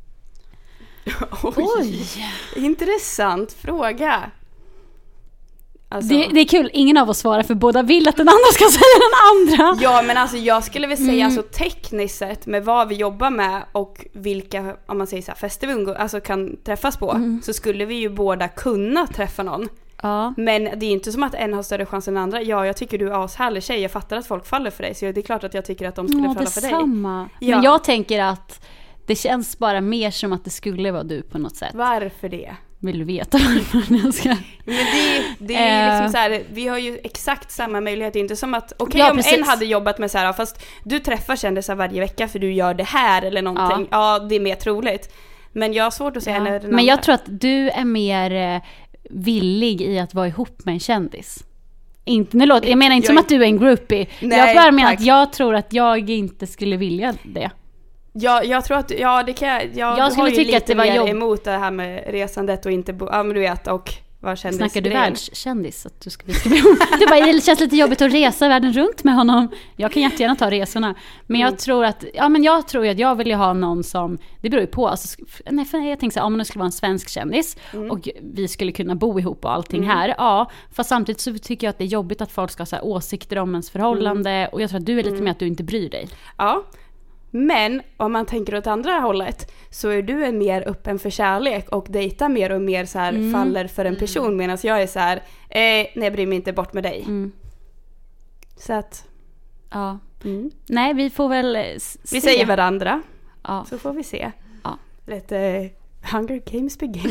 Oj, Oj. Intressant fråga. Alltså. Det, det är kul, ingen av oss svarar för båda vill att den andra ska säga den andra. Ja, men alltså jag skulle väl säga mm. alltså, tekniskt sett med vad vi jobbar med och vilka, om man säger så här, fester vi alltså, kan träffas på mm. så skulle vi ju båda kunna träffa någon. Ja. Men det är inte som att en har större chans än andra. Ja, jag tycker du är ashärlig tjej. Jag fattar att folk faller för dig, så det är klart att jag tycker att de skulle ja, falla för dig. Samma. Ja. Men jag tänker att det känns bara mer som att det skulle vara du på något sätt. Varför det? Vill du veta varför jag ska... Men det, det är ju liksom så här, vi har ju exakt samma möjlighet. Det är inte som att, okej okay, ja, om precis. En hade jobbat med så här, fast du träffar kändisar varje vecka för du gör det här eller någonting. Ja, ja det är mer troligt. Men jag har svårt att säga ja. när den Men jag tror att du är mer villig i att vara ihop med en kändis. Inte, nu låter, jag menar inte jag som är... att du är en groupie. Nej, jag bara menar tack. Att jag tror att jag inte skulle vilja det. Ja, jag tror att ja, det kan jag. Jag, jag skulle tycka att det var jobb emot det här med resandet och inte bo, ja, men du vet, och vad kändis. Snackar du världskändis att du ska bli Du bara, det känns lite jobbigt att resa världen runt med honom. Jag kan jättegärna ta resorna, men jag mm. tror att ja, men jag tror att jag vill ju ha någon som, det beror ju på alltså, nej, för jag tänker så här, om det skulle vara en svensk kändis mm. och vi skulle kunna bo ihop och allting mm. här, ja, fast samtidigt så tycker jag att det är jobbigt att folk ska ha så här åsikter om ens förhållande mm. och jag tror att du är lite mm. mer att du inte bryr dig. Ja. Men om man tänker åt andra hållet så är du en mer öppen för kärlek och dejtar mer och mer så här mm. faller för en person mm. medan jag är så här, eh, nej jag bryr mig inte bort med dig. Mm. Så att ja. Mm. Nej, vi får väl se. Vi säger varandra. Ja. Så får vi se. Ja. Lite uh, Hunger Games begin.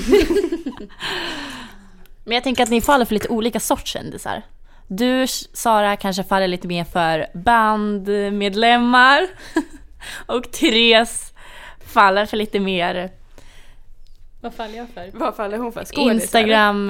Men jag tänker att ni faller för lite olika sorts kändisar. Du, Sara, kanske faller lite mer för bandmedlemmar. Och Therese faller för lite mer. Vad faller jag för? Vad faller hon för? Skådisar. Instagram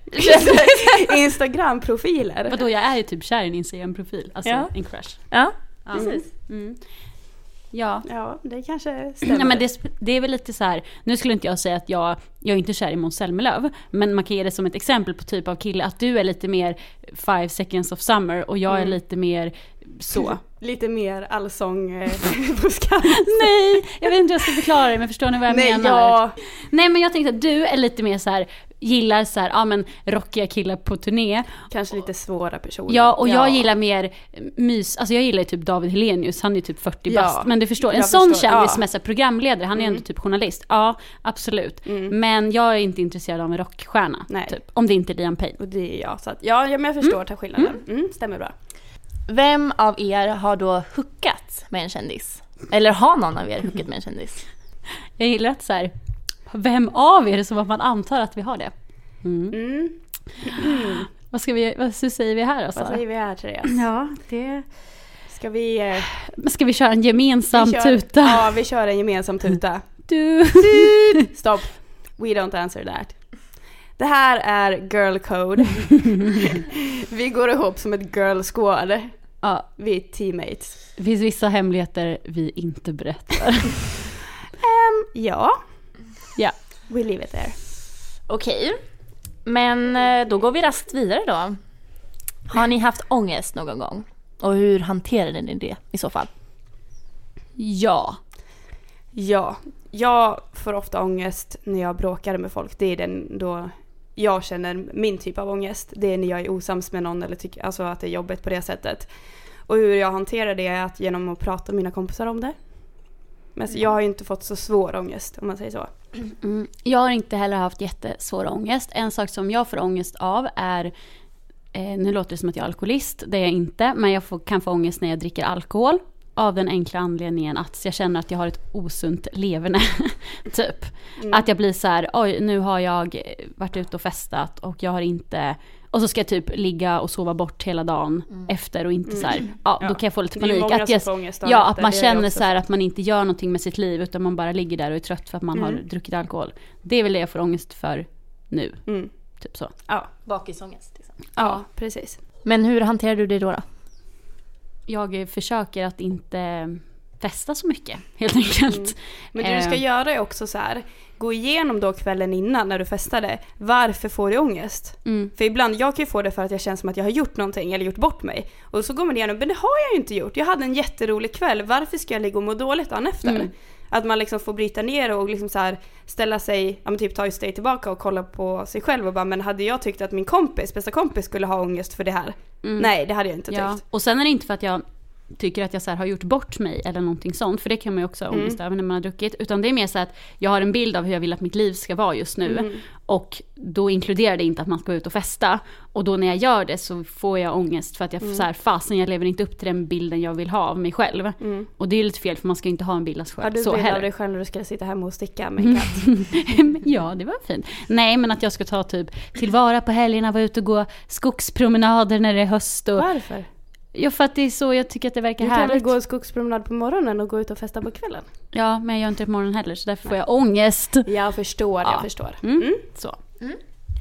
Instagram-profiler. Vadå, jag är ju typ kär i en Instagram-profil. Alltså ja. en crush. Ja, ja. Precis. Mm. Ja. Ja, det kanske stämmer. Ja, men det, det är väl lite så här, nu skulle inte jag säga att jag, jag är inte kär i Måns Zelmerlöw, men man kan ge det som ett exempel på typ av kille, att du är lite mer Five Seconds of Summer och jag mm. är lite mer så. Lite mer allsång eh, på Skansen. Nej, jag vet inte hur jag ska förklara det, men förstår ni vad jag Nej, menar? Ja. Nej, men jag tänkte att du är lite mer så här, gillar så här, ja men rockiga killar på turné. Kanske lite svåra personer. Ja, och ja. jag gillar mer mys, alltså jag gillar typ David Hellenius, han är typ fyrtio ja. bast, men du förstår, en jag sån förstår. kändis ja. med programledare, han är mm. ändå typ journalist. Ja, absolut. Mm. Men jag är inte intresserad av en rockstjärna, typ, om det inte är Liam Payne. Och det är jag, så att, ja, ja, men jag förstår mm. ta skillnaden. Mm. Mm, stämmer bra. Vem av er har då hookat med en kändis? Eller har någon av er hookat med en kändis? Jag gillar att så här, vem av er, som att man antar att vi har det. Mm. Mm. Mm. Vad ska vi, vad säger vi här då, Sara? Vad säger vi här, Therese? Ja, det... Ska vi... Eh... Ska vi köra en gemensam vi kör, tuta? Ja, vi kör en gemensam tuta. Du. Stopp. We don't answer that. Det här är girl code. Vi går ihop som ett girl squad. Ja. Vi är teammates. Det finns vissa hemligheter vi inte berättar. um, ja. Ja. We leave it there. Okej. Men då går vi raskt vidare då. Har ni haft ångest någon gång? Och hur hanterade ni det i så fall? Ja. Ja. Jag får ofta ångest när jag bråkar med folk. Det är den då jag känner min typ av ångest. Det är när jag är osams med någon eller tycker alltså att det är jobbigt på det sättet. Och hur jag hanterar det är att genom att prata med mina kompisar om det. Men jag har ju inte fått så svår ångest om man säger så. Mm. Jag har inte heller haft jättesvår ångest. En sak som jag får ångest av är, eh, nu låter det som att jag är alkoholist, det är jag inte, men jag får, kan få ångest när jag dricker alkohol. Av den enkla anledningen att jag känner att jag har ett osunt leverne. typ. Mm. Att jag blir så här, oj, nu har jag varit ute och festat och jag har inte... Och så ska jag typ ligga och sova bort hela dagen mm. efter och inte mm. så här, ja, ja, då kan jag få lite panik. Att, jag, ja, att man känner så här att man inte gör någonting med sitt liv utan man bara ligger där och är trött för att man mm. har druckit alkohol. Det är väl det jag får ångest för nu. Mm. Typ så. Ja, bakisångest. Liksom. Ja, precis. Men hur hanterar du det då då? Jag försöker att inte festa så mycket, helt enkelt. Mm. Men det du ska göra är också så här, gå igenom då kvällen innan när du festade. Varför får du ångest? Mm. För ibland, jag kan ju få det för att jag känner som att jag har gjort någonting eller gjort bort mig. Och så går man igenom, men det har jag ju inte gjort. Jag hade en jätterolig kväll. Varför ska jag ligga och må dåligt dagen efter? Mm. Att man liksom får bryta ner och liksom så här ställa sig, ja men typ ta ett steg tillbaka och kolla på sig själv och bara, men hade jag tyckt att min kompis, bästa kompis skulle ha ångest för det här? Mm. Nej, det hade jag inte ja. tyckt. Och sen är det inte för att jag tycker att jag så här har gjort bort mig eller någonting sånt, för det kan man ju också ha ångest över när man har druckit, utan det är mer så att jag har en bild av hur jag vill att mitt liv ska vara just nu mm. och då inkluderar det inte att man ska ut och festa, och då när jag gör det så får jag ångest för att jag mm. så här, fasen jag lever inte upp till den bilden jag vill ha av mig själv mm. och det är lite fel för man ska inte ha en bild av sig själv. Ja, du så bild heller. av dig själv när du ska sitta hemma och sticka med en katt. Ja, det var fint. Nej, men att jag ska ta typ tillvara på helgerna, vara ute och gå skogspromenader när det är höst och... Varför? Ja, för att det är så jag tycker att det verkar du härligt. Du kan väl gå en skogspromenad på morgonen och gå ut och festa på kvällen? Ja, men jag gör inte det på morgonen heller, så därför får jag ångest. Jag förstår, ja. jag förstår. Mm. Mm. Så. Mm.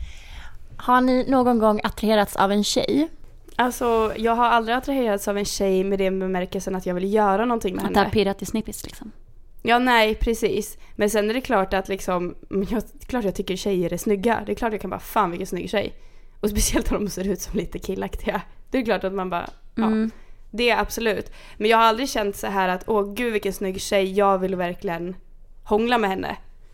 Har ni någon gång attraherats av en tjej? Alltså, jag har aldrig attraherats av en tjej med den bemärkelsen att jag vill göra någonting med att henne. Att det har pirrat i snippis liksom. Ja, nej, precis. Men sen är det klart att liksom, jag, klart jag tycker tjejer är snygga. Det är klart jag kan bara, fan vilken snygg tjej. Och speciellt när de ser ut som lite killaktiga. Det är klart att man bara, mm. ja, det är absolut. Men jag har aldrig känt så här att, åh gud vilken snygg tjej, jag vill verkligen hångla med henne.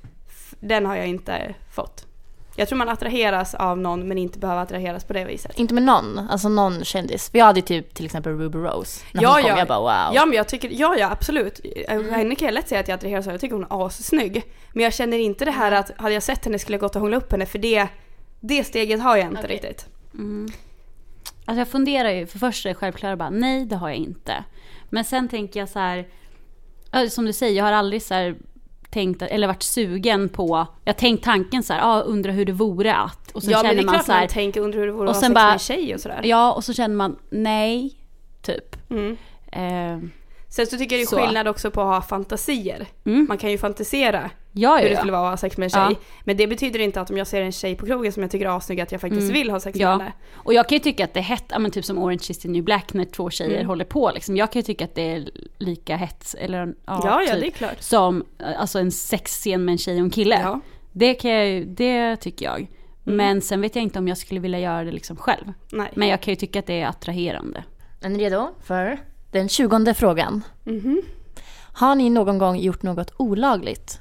Den har jag inte fått. Jag tror man attraheras av någon men inte behöver attraheras på det viset. Inte med någon, alltså någon kändis. Vi hade typ till exempel Ruby Rose. När ja, hon kom, ja. jag bara wow. Ja, men jag tycker, ja, ja absolut. Mm. Henne kan jag lätt säga att jag attraheras av. Jag tycker hon är assnygg. Men jag känner inte det här att, hade jag sett henne skulle jag gått och hångla upp henne. För det, det steget har jag inte okay. riktigt. Mm. Alltså jag funderar ju, för först är det självklart bara, nej det har jag inte. Men sen tänker jag så här, som du säger, jag har aldrig så här tänkt, eller varit sugen på, jag har tänkt tanken så här, ah, undrar hur det vore att, och så ja, känner men det är man klart så här, man tänker, undrar hur det vore och att sen ha sex bara, med en tjej och sådär. Ja, och så känner man, nej, typ. Mm. Eh, Sen så tycker jag det är så. Skillnad också på att ha fantasier. Mm. Man kan ju fantisera ja, hur ja. det skulle vara att ha sex med en tjej. Ja. Men det betyder inte att om jag ser en tjej på krogen som jag tycker är assnygg att jag faktiskt mm. vill ha sex ja. med henne. Och jag kan ju tycka att det är hett, men typ som Orange is the New Black när två tjejer mm. håller på. Liksom. Jag kan ju tycka att det är lika hett eller, ja, ja, ja, typ, det är klart. Som alltså en sexscen med en tjej och en kille. Ja. Det, kan jag, det tycker jag. Mm. Men sen vet jag inte om jag skulle vilja göra det liksom själv. Nej. Men jag kan ju tycka att det är attraherande. Är ni redo för den tjugonde frågan? Mhm. Har ni någon gång gjort något olagligt?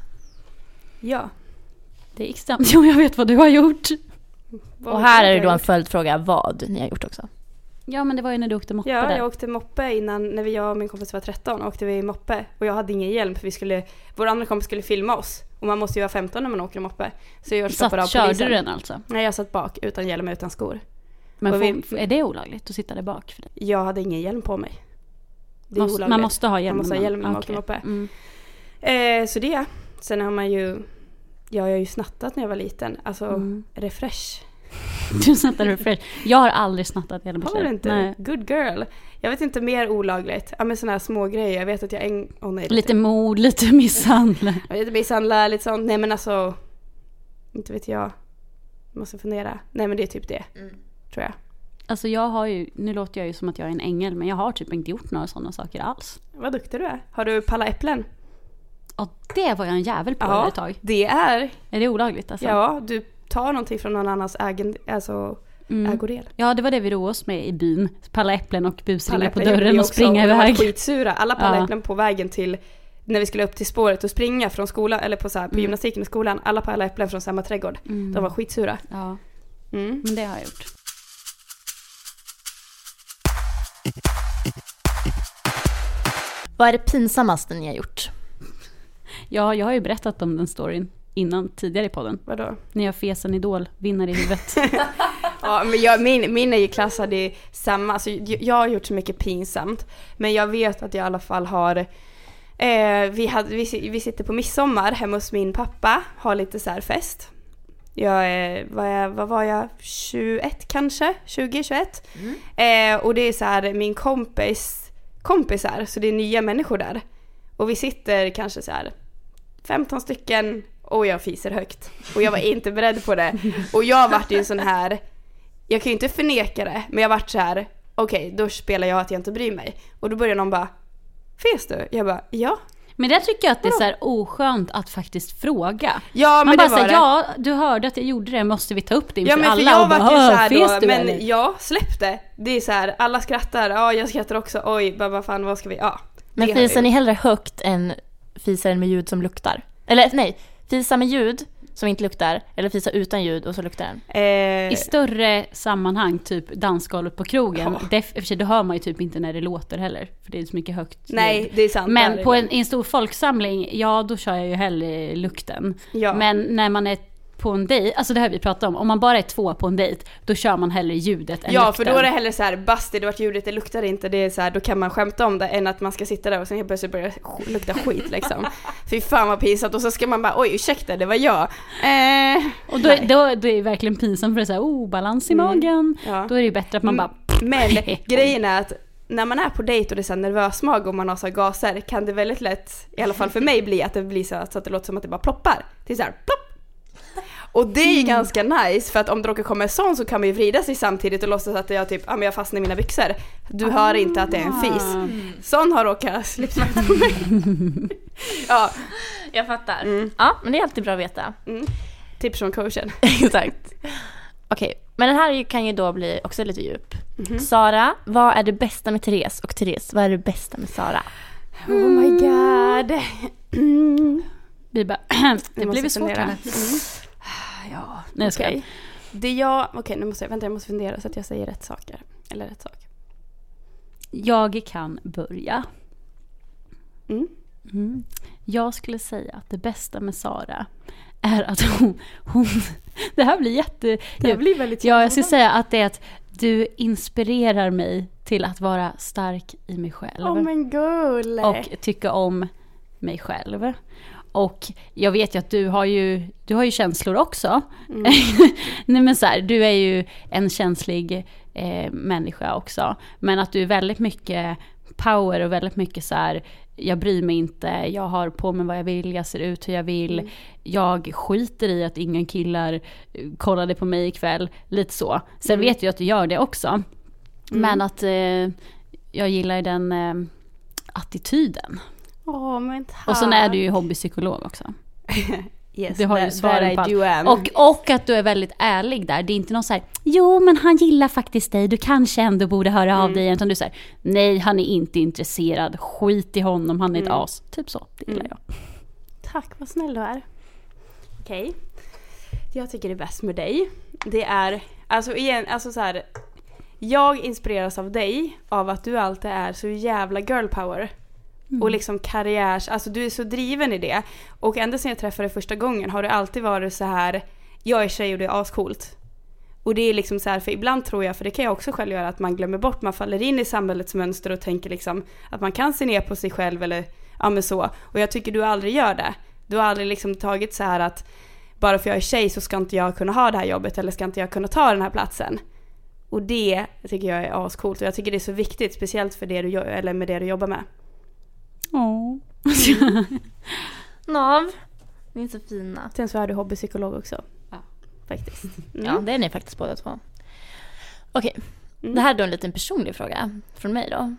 Ja. Det är extremt. Jo, jag vet vad du har gjort. Och här är det då en följdfråga vad ni har gjort också. Ja, men det var ju när du åkte moppe ja, där. Ja, jag åkte moppe innan, när vi, jag och min kompis var tretton, åkte vi i moppe. Och jag hade ingen hjälm för vi skulle, vår andra kompis skulle filma oss. Och man måste ju vara femton när man åker moppe. Så jag stoppade av polisen. Körde du den alltså? Nej, jag satt bak utan hjälm, utan skor. Men vi, är det olagligt att sitta där bak? För det? Jag hade ingen hjälm på mig. Det är måste, man måste ha hjälm. Man måste ha hjälm när man okay. åker moppe. Mm. Eh, så det. Sen har man ju, ja, jag har ju snattat när jag var liten. Alltså, mm. refresh. Du snattar refresh. Jag har aldrig snattat hela mitt liv. Har du inte? Nej. Good girl. Jag vet inte mer olagligt. Ja, men såna här små grejer. Jag vet att jag en... Oh, nej, lite, lite mord, lite misshandla. Lite misshandla, lite sånt. Nej, men alltså... Inte vet jag. Jag måste fundera. Nej men det är typ det, mm. tror jag. Alltså jag har ju, nu låter jag ju som att jag är en ängel, men jag har typ inte gjort några sådana saker alls. Vad duktig du är. Har du palla äpplen? Ja, det var jag en jävel på ja, ett tag. det är. Är det olagligt alltså? Ja, du tar någonting från någon annans ägen, alltså mm. ägodel. Ja, det var det vi roade oss med i byn. Palla äpplen och busringa på dörren och springa iväg. Skitsura. Alla palla äpplen ja. på vägen till, när vi skulle upp till spåret och springa från skolan, eller på, så här, på mm. gymnastiken i skolan. Alla palla äpplen från samma trädgård. Mm. De var skitsura. Ja, mm. men det har jag gjort. Vad är det pinsammaste ni har gjort? Ja, jag har ju berättat om den storyn innan, tidigare i podden. Vadå? När jag fes en idol, vinner i huvudet. Ja, men jag, min, min är ju klassad i samma. Alltså, jag har gjort så mycket pinsamt. Men jag vet att jag i alla fall har... Eh, vi, hade, vi, vi sitter på midsommar hemma hos min pappa. Har lite så här fest. Jag är, vad, jag, vad var jag? tjugoett kanske? tjugo tjugoett. Mm. Eh, och det är så här, min kompis... kompisar, så det är nya människor där. Och vi sitter kanske så här femton stycken och jag fiser högt. Och jag var inte beredd på det. Och jag vart ju en sån här, jag kan ju inte förneka det, men jag vart så här, okej, okay, då spelar jag att jag inte bryr mig. Och då börjar någon bara, fes du? Jag bara, ja. Men det tycker jag att det är så här oskönt att faktiskt fråga. Ja, men man det bara var säger, det. Ja, du hörde att jag gjorde det, måste vi ta upp det inför ja, men alla? För jag och var bara, ju så här fes då, du, men eller? jag släppte. Det är så här, alla skrattar, ja jag skrattar också, oj, bara vad fan, vad ska vi, ja. Men fisar ni hellre högt än fisar med ljud som luktar? Eller nej, fisa med ljud som inte luktar, eller fisa utan ljud och så luktar den. Eh... I större sammanhang, typ dansgolvet på krogen, oh. det, för sig, det hör man ju typ inte när det låter heller, för det är så mycket högt ljud. Nej, det är sant. Men på en, en stor folksamling, ja då kör jag ju hellre lukten. Ja. Men när man är på en dejt, alltså det här vi pratar om, om man bara är två på en dejt, då kör man hellre ljudet än ja, lukten. För då är det hellre så här, basti, det vart ljudet, det luktar inte, det är så här, då kan man skämta om det än att man ska sitta där och sen helt plötsligt börja lukta skit liksom. Fy fan vad pinsamt, och så ska man bara, oj ursäkta, det var jag. Eh, och då, då, då är det verkligen pinsamt, för det är så här, oh, balans i magen. Mm, ja. Då är det ju bättre att man bara... Men grejen är att när man är på dejt och det är så här nervös mag och man har så här gaser, kan det väldigt lätt, i alla fall för mig, bli att det blir så, så att det låter som att det bara ploppar. Det är så här, plopp. Och det är ju mm. ganska nice, för att om det råkar komma en sån så kan man ju vrida sig samtidigt och låtsas att jag typ, ja ah, men jag fastnar i mina byxor. Du ah. hör inte att det är en fis. Mm. Sån har råkat slippa på mig. Ja, jag fattar. Mm. Ja, men det är alltid bra att veta. Mm. Tips från coachen. Exakt. Okej, okay. Men den här kan ju då bli också lite djup. Mm-hmm. Sara, vad är det bästa med Therese? Och Therese, vad är det bästa med Sara? Oh my god. Mm. Vi bara, det blir svårt här. Mm. Ja, nej, okej. Okay. Det jag, okej, okay, nu måste jag vänta, jag måste fundera så att jag säger rätt saker eller rätt sak. Jag kan börja. Mm. Mm. Jag skulle säga att det bästa med Sara är att hon, hon det här blir jätte det här blir väldigt ja, jag skulle säga att det är att du inspirerar mig till att vara stark i mig själv. Oh men gull. Och tycka om mig själv. Och jag vet ju att du har ju, du har ju känslor också. Mm. Nej, men så här, du är ju en känslig eh, människa också. Men att du är väldigt mycket power och väldigt mycket så här, jag bryr mig inte, jag har på mig vad jag vill, jag ser ut hur jag vill. Mm. Jag skiter i att ingen killar kollade på mig ikväll. Lite så. Sen mm. vet jag att du gör det också. Mm. Men att eh, jag gillar den eh, attityden. Oh, men och sen är du ju hobbypsykolog också. Yes, du har ju svarat på allt. och, och att du är väldigt ärlig där. Det är inte någon så här, jo men han gillar faktiskt dig, du kanske ändå borde höra mm. av dig. Utan du säger, nej han är inte intresserad, skit i honom, han är mm. ett as. Typ så, det gillar mm. jag. Tack, vad snäll du är. Okej, okay. Jag tycker det är bäst med dig. Det är, alltså igen, alltså så här, jag inspireras av dig, av att du alltid är så jävla girl power. Mm. Och liksom karriärs, alltså du är så driven i det. Och ända sedan jag träffade dig första gången har det alltid varit så här, jag är tjej och det är ascoolt. Och det är liksom så här, för ibland tror jag, för det kan jag också själv göra, att man glömmer bort, man faller in i samhällets mönster och tänker liksom att man kan se ner på sig själv eller ja men så. Och jag tycker du aldrig gör det. Du har aldrig liksom tagit så här att bara för jag är tjej så ska inte jag kunna ha det här jobbet eller ska inte jag kunna ta den här platsen. Och det tycker jag är ascoolt och jag tycker det är så viktigt, speciellt för det du gör, eller med det du jobbar med. Åh. Nav. Ni är så fina. Sen så är du hobbypsykolog också. Ja. faktiskt. Mm. Ja, det är ni faktiskt båda två. Okej, okay. mm. det här är då en liten personlig fråga från mig då.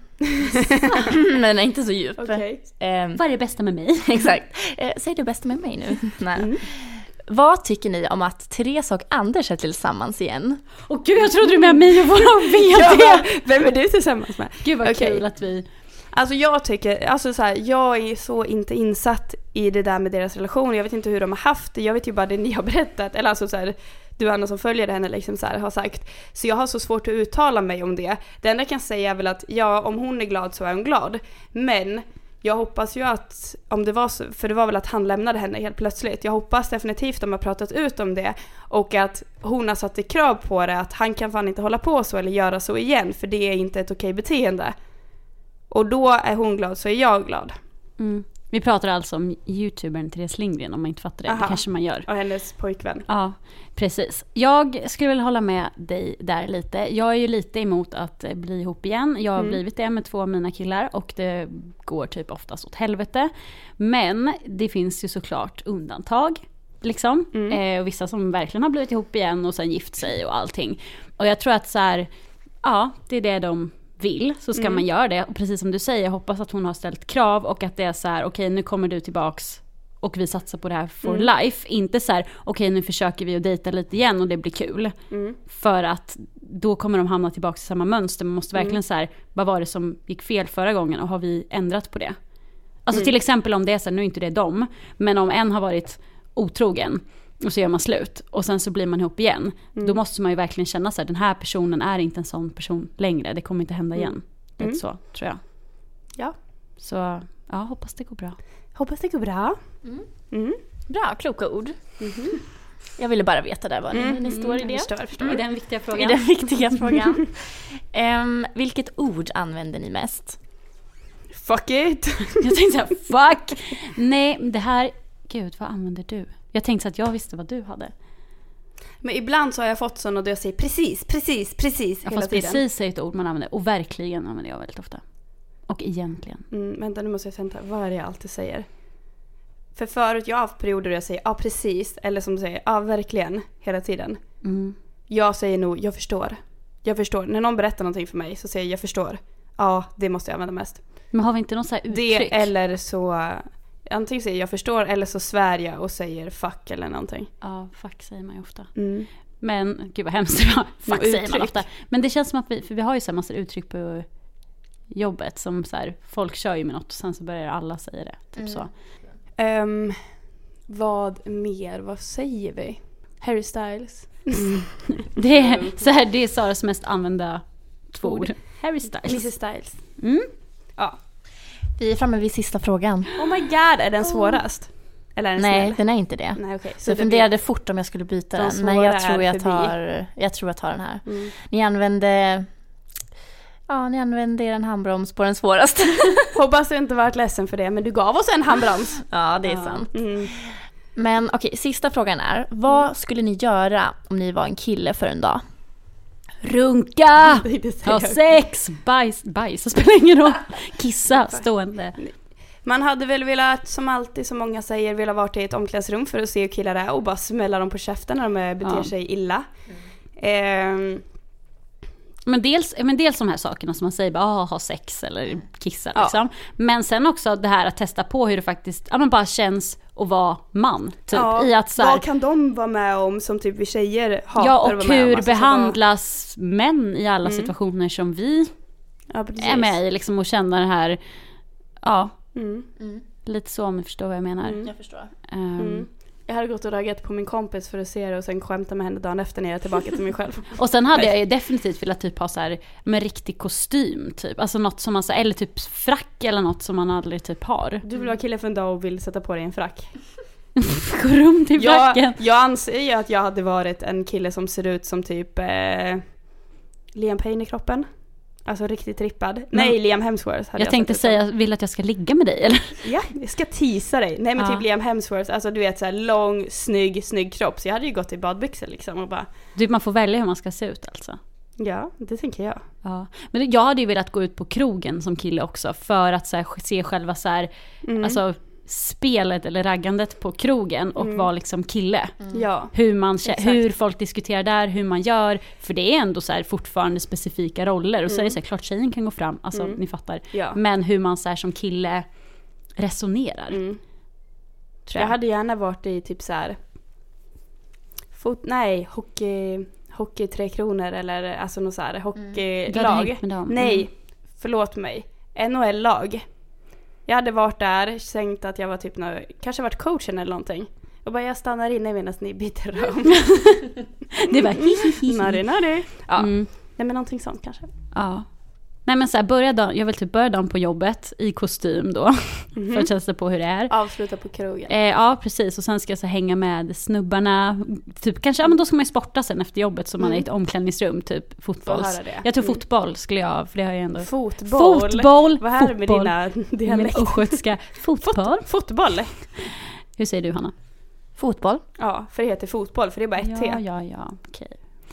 Men den är inte så djup. Okay. Eh, Vad är det bästa med mig? Exakt. Eh, säg det bästa med mig nu. Nej. Mm. Vad tycker ni om att Therese och Anders är tillsammans igen? Åh gud, jag trodde du med mig och våra V D. Vem är du tillsammans med? Gud vad okay. kul att vi... Alltså jag tycker, alltså så här, jag är så inte insatt i det där med deras relation. Jag vet inte hur de har haft det. Jag vet ju bara det ni har berättat. Eller alltså så här, du Anna som följer henne liksom så här, har sagt. Så jag har så svårt att uttala mig om det. Det enda jag kan säga är väl att ja, om hon är glad så är hon glad. Men jag hoppas ju att, om det var så, för det var väl att han lämnade henne helt plötsligt. Jag hoppas definitivt att de har pratat ut om det. Och att hon har satt ett krav på det. Att han kan fan inte hålla på så eller göra så igen. För det är inte ett okej beteende. Och då är hon glad så är jag glad. Mm. Vi pratar alltså om YouTubern Therese Lindgren, om man inte fattar det. Aha. Det kanske man gör. Och hennes pojkvän. Ja, precis. Jag skulle väl hålla med dig där lite. Jag är ju lite emot att bli ihop igen. Jag har mm. blivit det med två av mina killar och det går typ oftast åt helvete. Men det finns ju såklart undantag. Liksom. Mm. Eh, och vissa som verkligen har blivit ihop igen och sen gift sig och allting. Och jag tror att så här, ja, det är det de vill, så ska mm. man göra det. Och precis som du säger, jag hoppas att hon har ställt krav och att det är så här, okej, okay, nu kommer du tillbaks och vi satsar på det här for mm. life. Inte så här, okej, okay, nu försöker vi att dejta lite igen och det blir kul. Mm. För att då kommer de hamna tillbaks i samma mönster. Man måste verkligen mm. så här, vad var det som gick fel förra gången och har vi ändrat på det? Alltså mm. till exempel om det är så här, nu är inte det dem, men om en har varit otrogen och så gör man slut och sen så blir man ihop igen. Mm. Då måste man ju verkligen känna så här, den här personen är inte en sån person längre. Det kommer inte hända igen. Mm. Det är så, tror jag. Ja. Så, ja, hoppas det går bra. Hoppas det går bra. Mm. Mm. Bra, kloka ord. Mm-hmm. Jag ville bara veta där vad mm. ni står i det. Förstår, förstår. I den viktiga frågan. I den viktiga frågan. um, vilket ord använder ni mest? Fuck it. Jag tänkte så här, fuck. Nej, det här, gud, vad använder du? Jag tänkte så att jag visste vad du hade. Men ibland så har jag fått sån och jag säger precis, precis, precis ja, hela fast tiden. Precis är ett ord man använder. Och verkligen använder jag väldigt ofta. Och egentligen. Mm, vänta, nu måste jag tänka vad är det jag alltid säger. För förut, jag har haft perioder där jag säger ja precis. Eller som du säger, ja verkligen hela tiden. Mm. Jag säger nog, jag förstår. Jag förstår. När någon berättar någonting för mig så säger jag, jag förstår. Ja, det måste jag använda mest. Men har vi inte någon så här uttryck? Det eller så... Antingen säger jag förstår eller så svär jag och säger fuck eller någonting. Ja, fuck säger man ju ofta. Mm. Men, gud vad hemskt det var. Fuck säger uttryck. Man ofta. Men det känns som att vi, för vi har ju så här massor uttryck på jobbet som så här, folk kör ju med något och sen så börjar alla säga det. Typ mm. så. Um, vad mer? Vad säger vi? Harry Styles. Mm. det, är, så här, det är Saras mest använda två ord. Harry Styles. missus Styles. Mm. Ja. Vi är framme vid sista frågan. Oh my god, är den svårast? Eller är den Nej, snäll? den är inte det. Nej, okay. Så, så jag funderade blir... fort om jag skulle byta den. Men jag tror jag tar, jag tror jag tar den här. Mm. Ni använde... Ja, ni använde er en handbroms på den svåraste. Hoppas du inte varit ledsen för det, men du gav oss en handbroms. Ja, det är ja. sant. Mm. Men okej, okay, sista frågan är. Vad mm. skulle ni göra om ni var en kille för en dag? Runka, ha sex, bajs, bajs, så spelar ingen roll. Kissa, stående. Man hade väl velat, som alltid som många säger, velat vara i ett omklädningsrum för att se hur killar är och bara smälla dem på käften när de beter ja. sig illa. Mm. Eh, Men dels, men dels de här sakerna som man säger, bara, ah, ha sex eller kissa liksom. Ja. Men sen också det här att testa på hur det faktiskt ja, men bara känns att vara man. Typ, ja, i att, så här, vad kan de vara med om som typ vi tjejer hatar ja, och att vara med hur om? Alltså, behandlas vara... män i alla mm. situationer som vi ja, är med i. Liksom, och känner det här, ja, mm. Mm. lite så om ni förstår vad jag menar. Mm. Jag förstår. Um, mm. Jag hade gått och raggat på min kompis för att se det och sen skämta med henne dagen efter när jag är tillbaka till mig själv. Och sen hade jag ju definitivt velat typ ha så här med riktig kostym typ. Alltså något som man så, eller typ frack eller något som man aldrig typ har. Du vill vara kille för en dag och vill sätta på dig en frack. Gå runt i fracken. Jag, jag anser ju att jag hade varit en kille som ser ut som typ eh, Liam Payne i kroppen. Alltså riktigt rippad. Mm. Nej, Liam Hemsworth hade jag, jag tänkte säga, vill att jag ska ligga med dig eller? Ja, jag ska teasa dig. Nej, men ja. typ Liam Hemsworth, alltså du vet så här lång, snygg, snygg kropp. Så jag hade ju gått i badbyxor liksom och bara... Du, man får välja hur man ska se ut alltså. Ja, det tänker jag. Ja. Men jag hade ju velat gå ut på krogen som kille också för att så här, se själva så här, mm. alltså spelet eller raggandet på krogen och mm. vara liksom kille. Mm. Ja. Hur, man, hur folk diskuterar där, hur man gör. För det är ändå så här fortfarande specifika roller. Och så mm. är det så här, klart tjejen kan gå fram. Alltså, mm. ni fattar. Ja. Men hur man så här, som kille resonerar. Mm. Jag. jag hade gärna varit i typ så här fot, nej, hockey, hockey tre kronor eller alltså något så här hockeylag. Mm. Nej, mm. förlåt mig. N H L-lag. Jag hade varit där, tänkt att jag var typ någon, kanske varit coachen eller någonting. Och bara jag stannar inne medan ni byter rum. Det var hihihi. Nari, nari. Ja. Mm. Nej men någonting sånt kanske. Ja. Nej men så här, börja dagen, jag vill typ börja dagen på jobbet i kostym då. Mm-hmm. För att testa på hur det är. Avsluta på krogen. Eh, ja precis, och sen ska jag så hänga med snubbarna. Typ kanske, ja men då ska man ju sporta sen efter jobbet. Så man är i ett omklädningsrum, typ fotbolls. Jag tror mm. fotboll skulle jag, för det har jag ändå. Fotboll? Fotboll! Vad är det med dina dialekter? Östgötska. Fotboll? Fot- fotboll? Hur säger du Hanna? Fotboll? Ja, för det heter fotboll, för det är bara ett ja, T. Ja, ja, okej.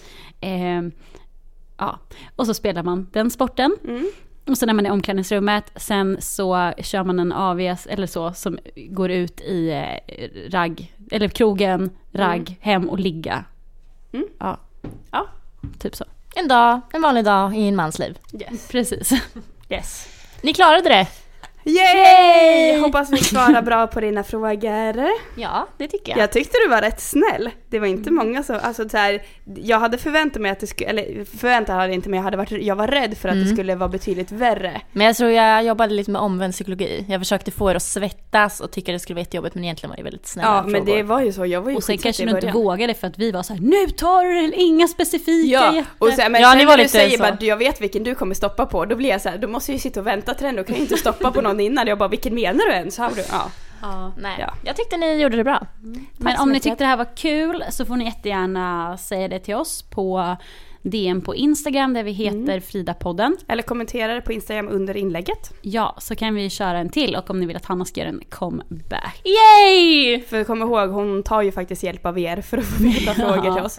Eh, ja, och så spelar man den sporten. Mm. Och sen när man är i omklädningsrummet, sen så kör man en A V S eller så som går ut i eh, ragg, eller krogen, ragg, mm. hem och ligga. Mm. Ja. Ja, typ så. En dag, en vanlig dag i en mans liv. Yes. Precis. Yes. Ni klarade det. Yay! Yay! Hoppas vi svarar bra på dina frågor. Ja, det tycker jag. Jag tyckte du var rätt snäll. Det var inte mm. många som, alltså så här, jag hade förväntat mig att det skulle, eller förväntat hade inte, men jag hade varit, jag var rädd för att mm. det skulle vara betydligt värre. Men jag tror jag jobbade lite med omvänd psykologi. Jag försökte få er att svettas och tycka det skulle vara jättejobbigt, men egentligen var det väldigt snälla Ja, frågor. men det var ju så. Jag var ju och sen kanske du inte vågade för att vi var så här: nu tar du det, inga specifika. Ja, jätte... och sen, men ja, sen ni var när lite du säger så. bara, jag vet vilken du kommer stoppa på, då blir jag så här, då måste jag ju sitta och vänta till den, då kan jag inte stoppa på någon innan. Jag bara, vilken menar du ens? Har du? Ja. Ja, nej. Ja. Jag tyckte ni gjorde det bra. Mm. Men om ni tyckte det här var kul så får ni jättegärna säga det till oss på D M på Instagram där vi heter mm. Frida-podden. Eller kommentera det på Instagram under inlägget. Ja, så kan vi köra en till, och om ni vill att Hanna ska göra en comeback. Yay! För kom ihåg, hon tar ju faktiskt hjälp av er för att få veta frågor till oss.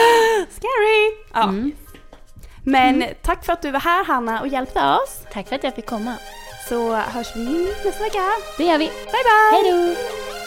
Scary! Ja. Mm. Men mm. tack för att du var här Hanna och hjälpte oss. Tack för att jag fick komma. Så hörs vi nästa vecka. Det gör vi. Bye bye! Hej då!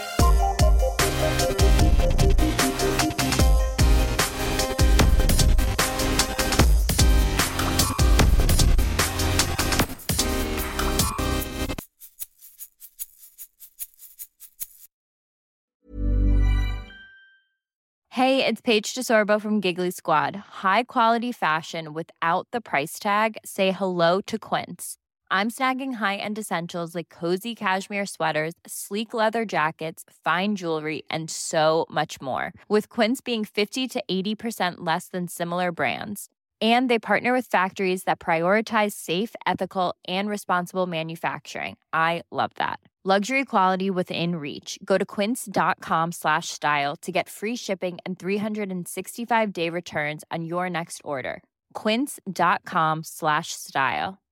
Hey, it's Paige DeSorbo from Giggly Squad. High quality fashion without the price tag. Say hello to Quince. I'm snagging high-end essentials like cozy cashmere sweaters, sleek leather jackets, fine jewelry, and so much more. With Quince being fifty to eighty percent less than similar brands. And they partner with factories that prioritize safe, ethical, and responsible manufacturing. I love that. Luxury quality within reach. Go to quince.com slash style to get free shipping and three sixty-five day returns on your next order. Quince.com slash style.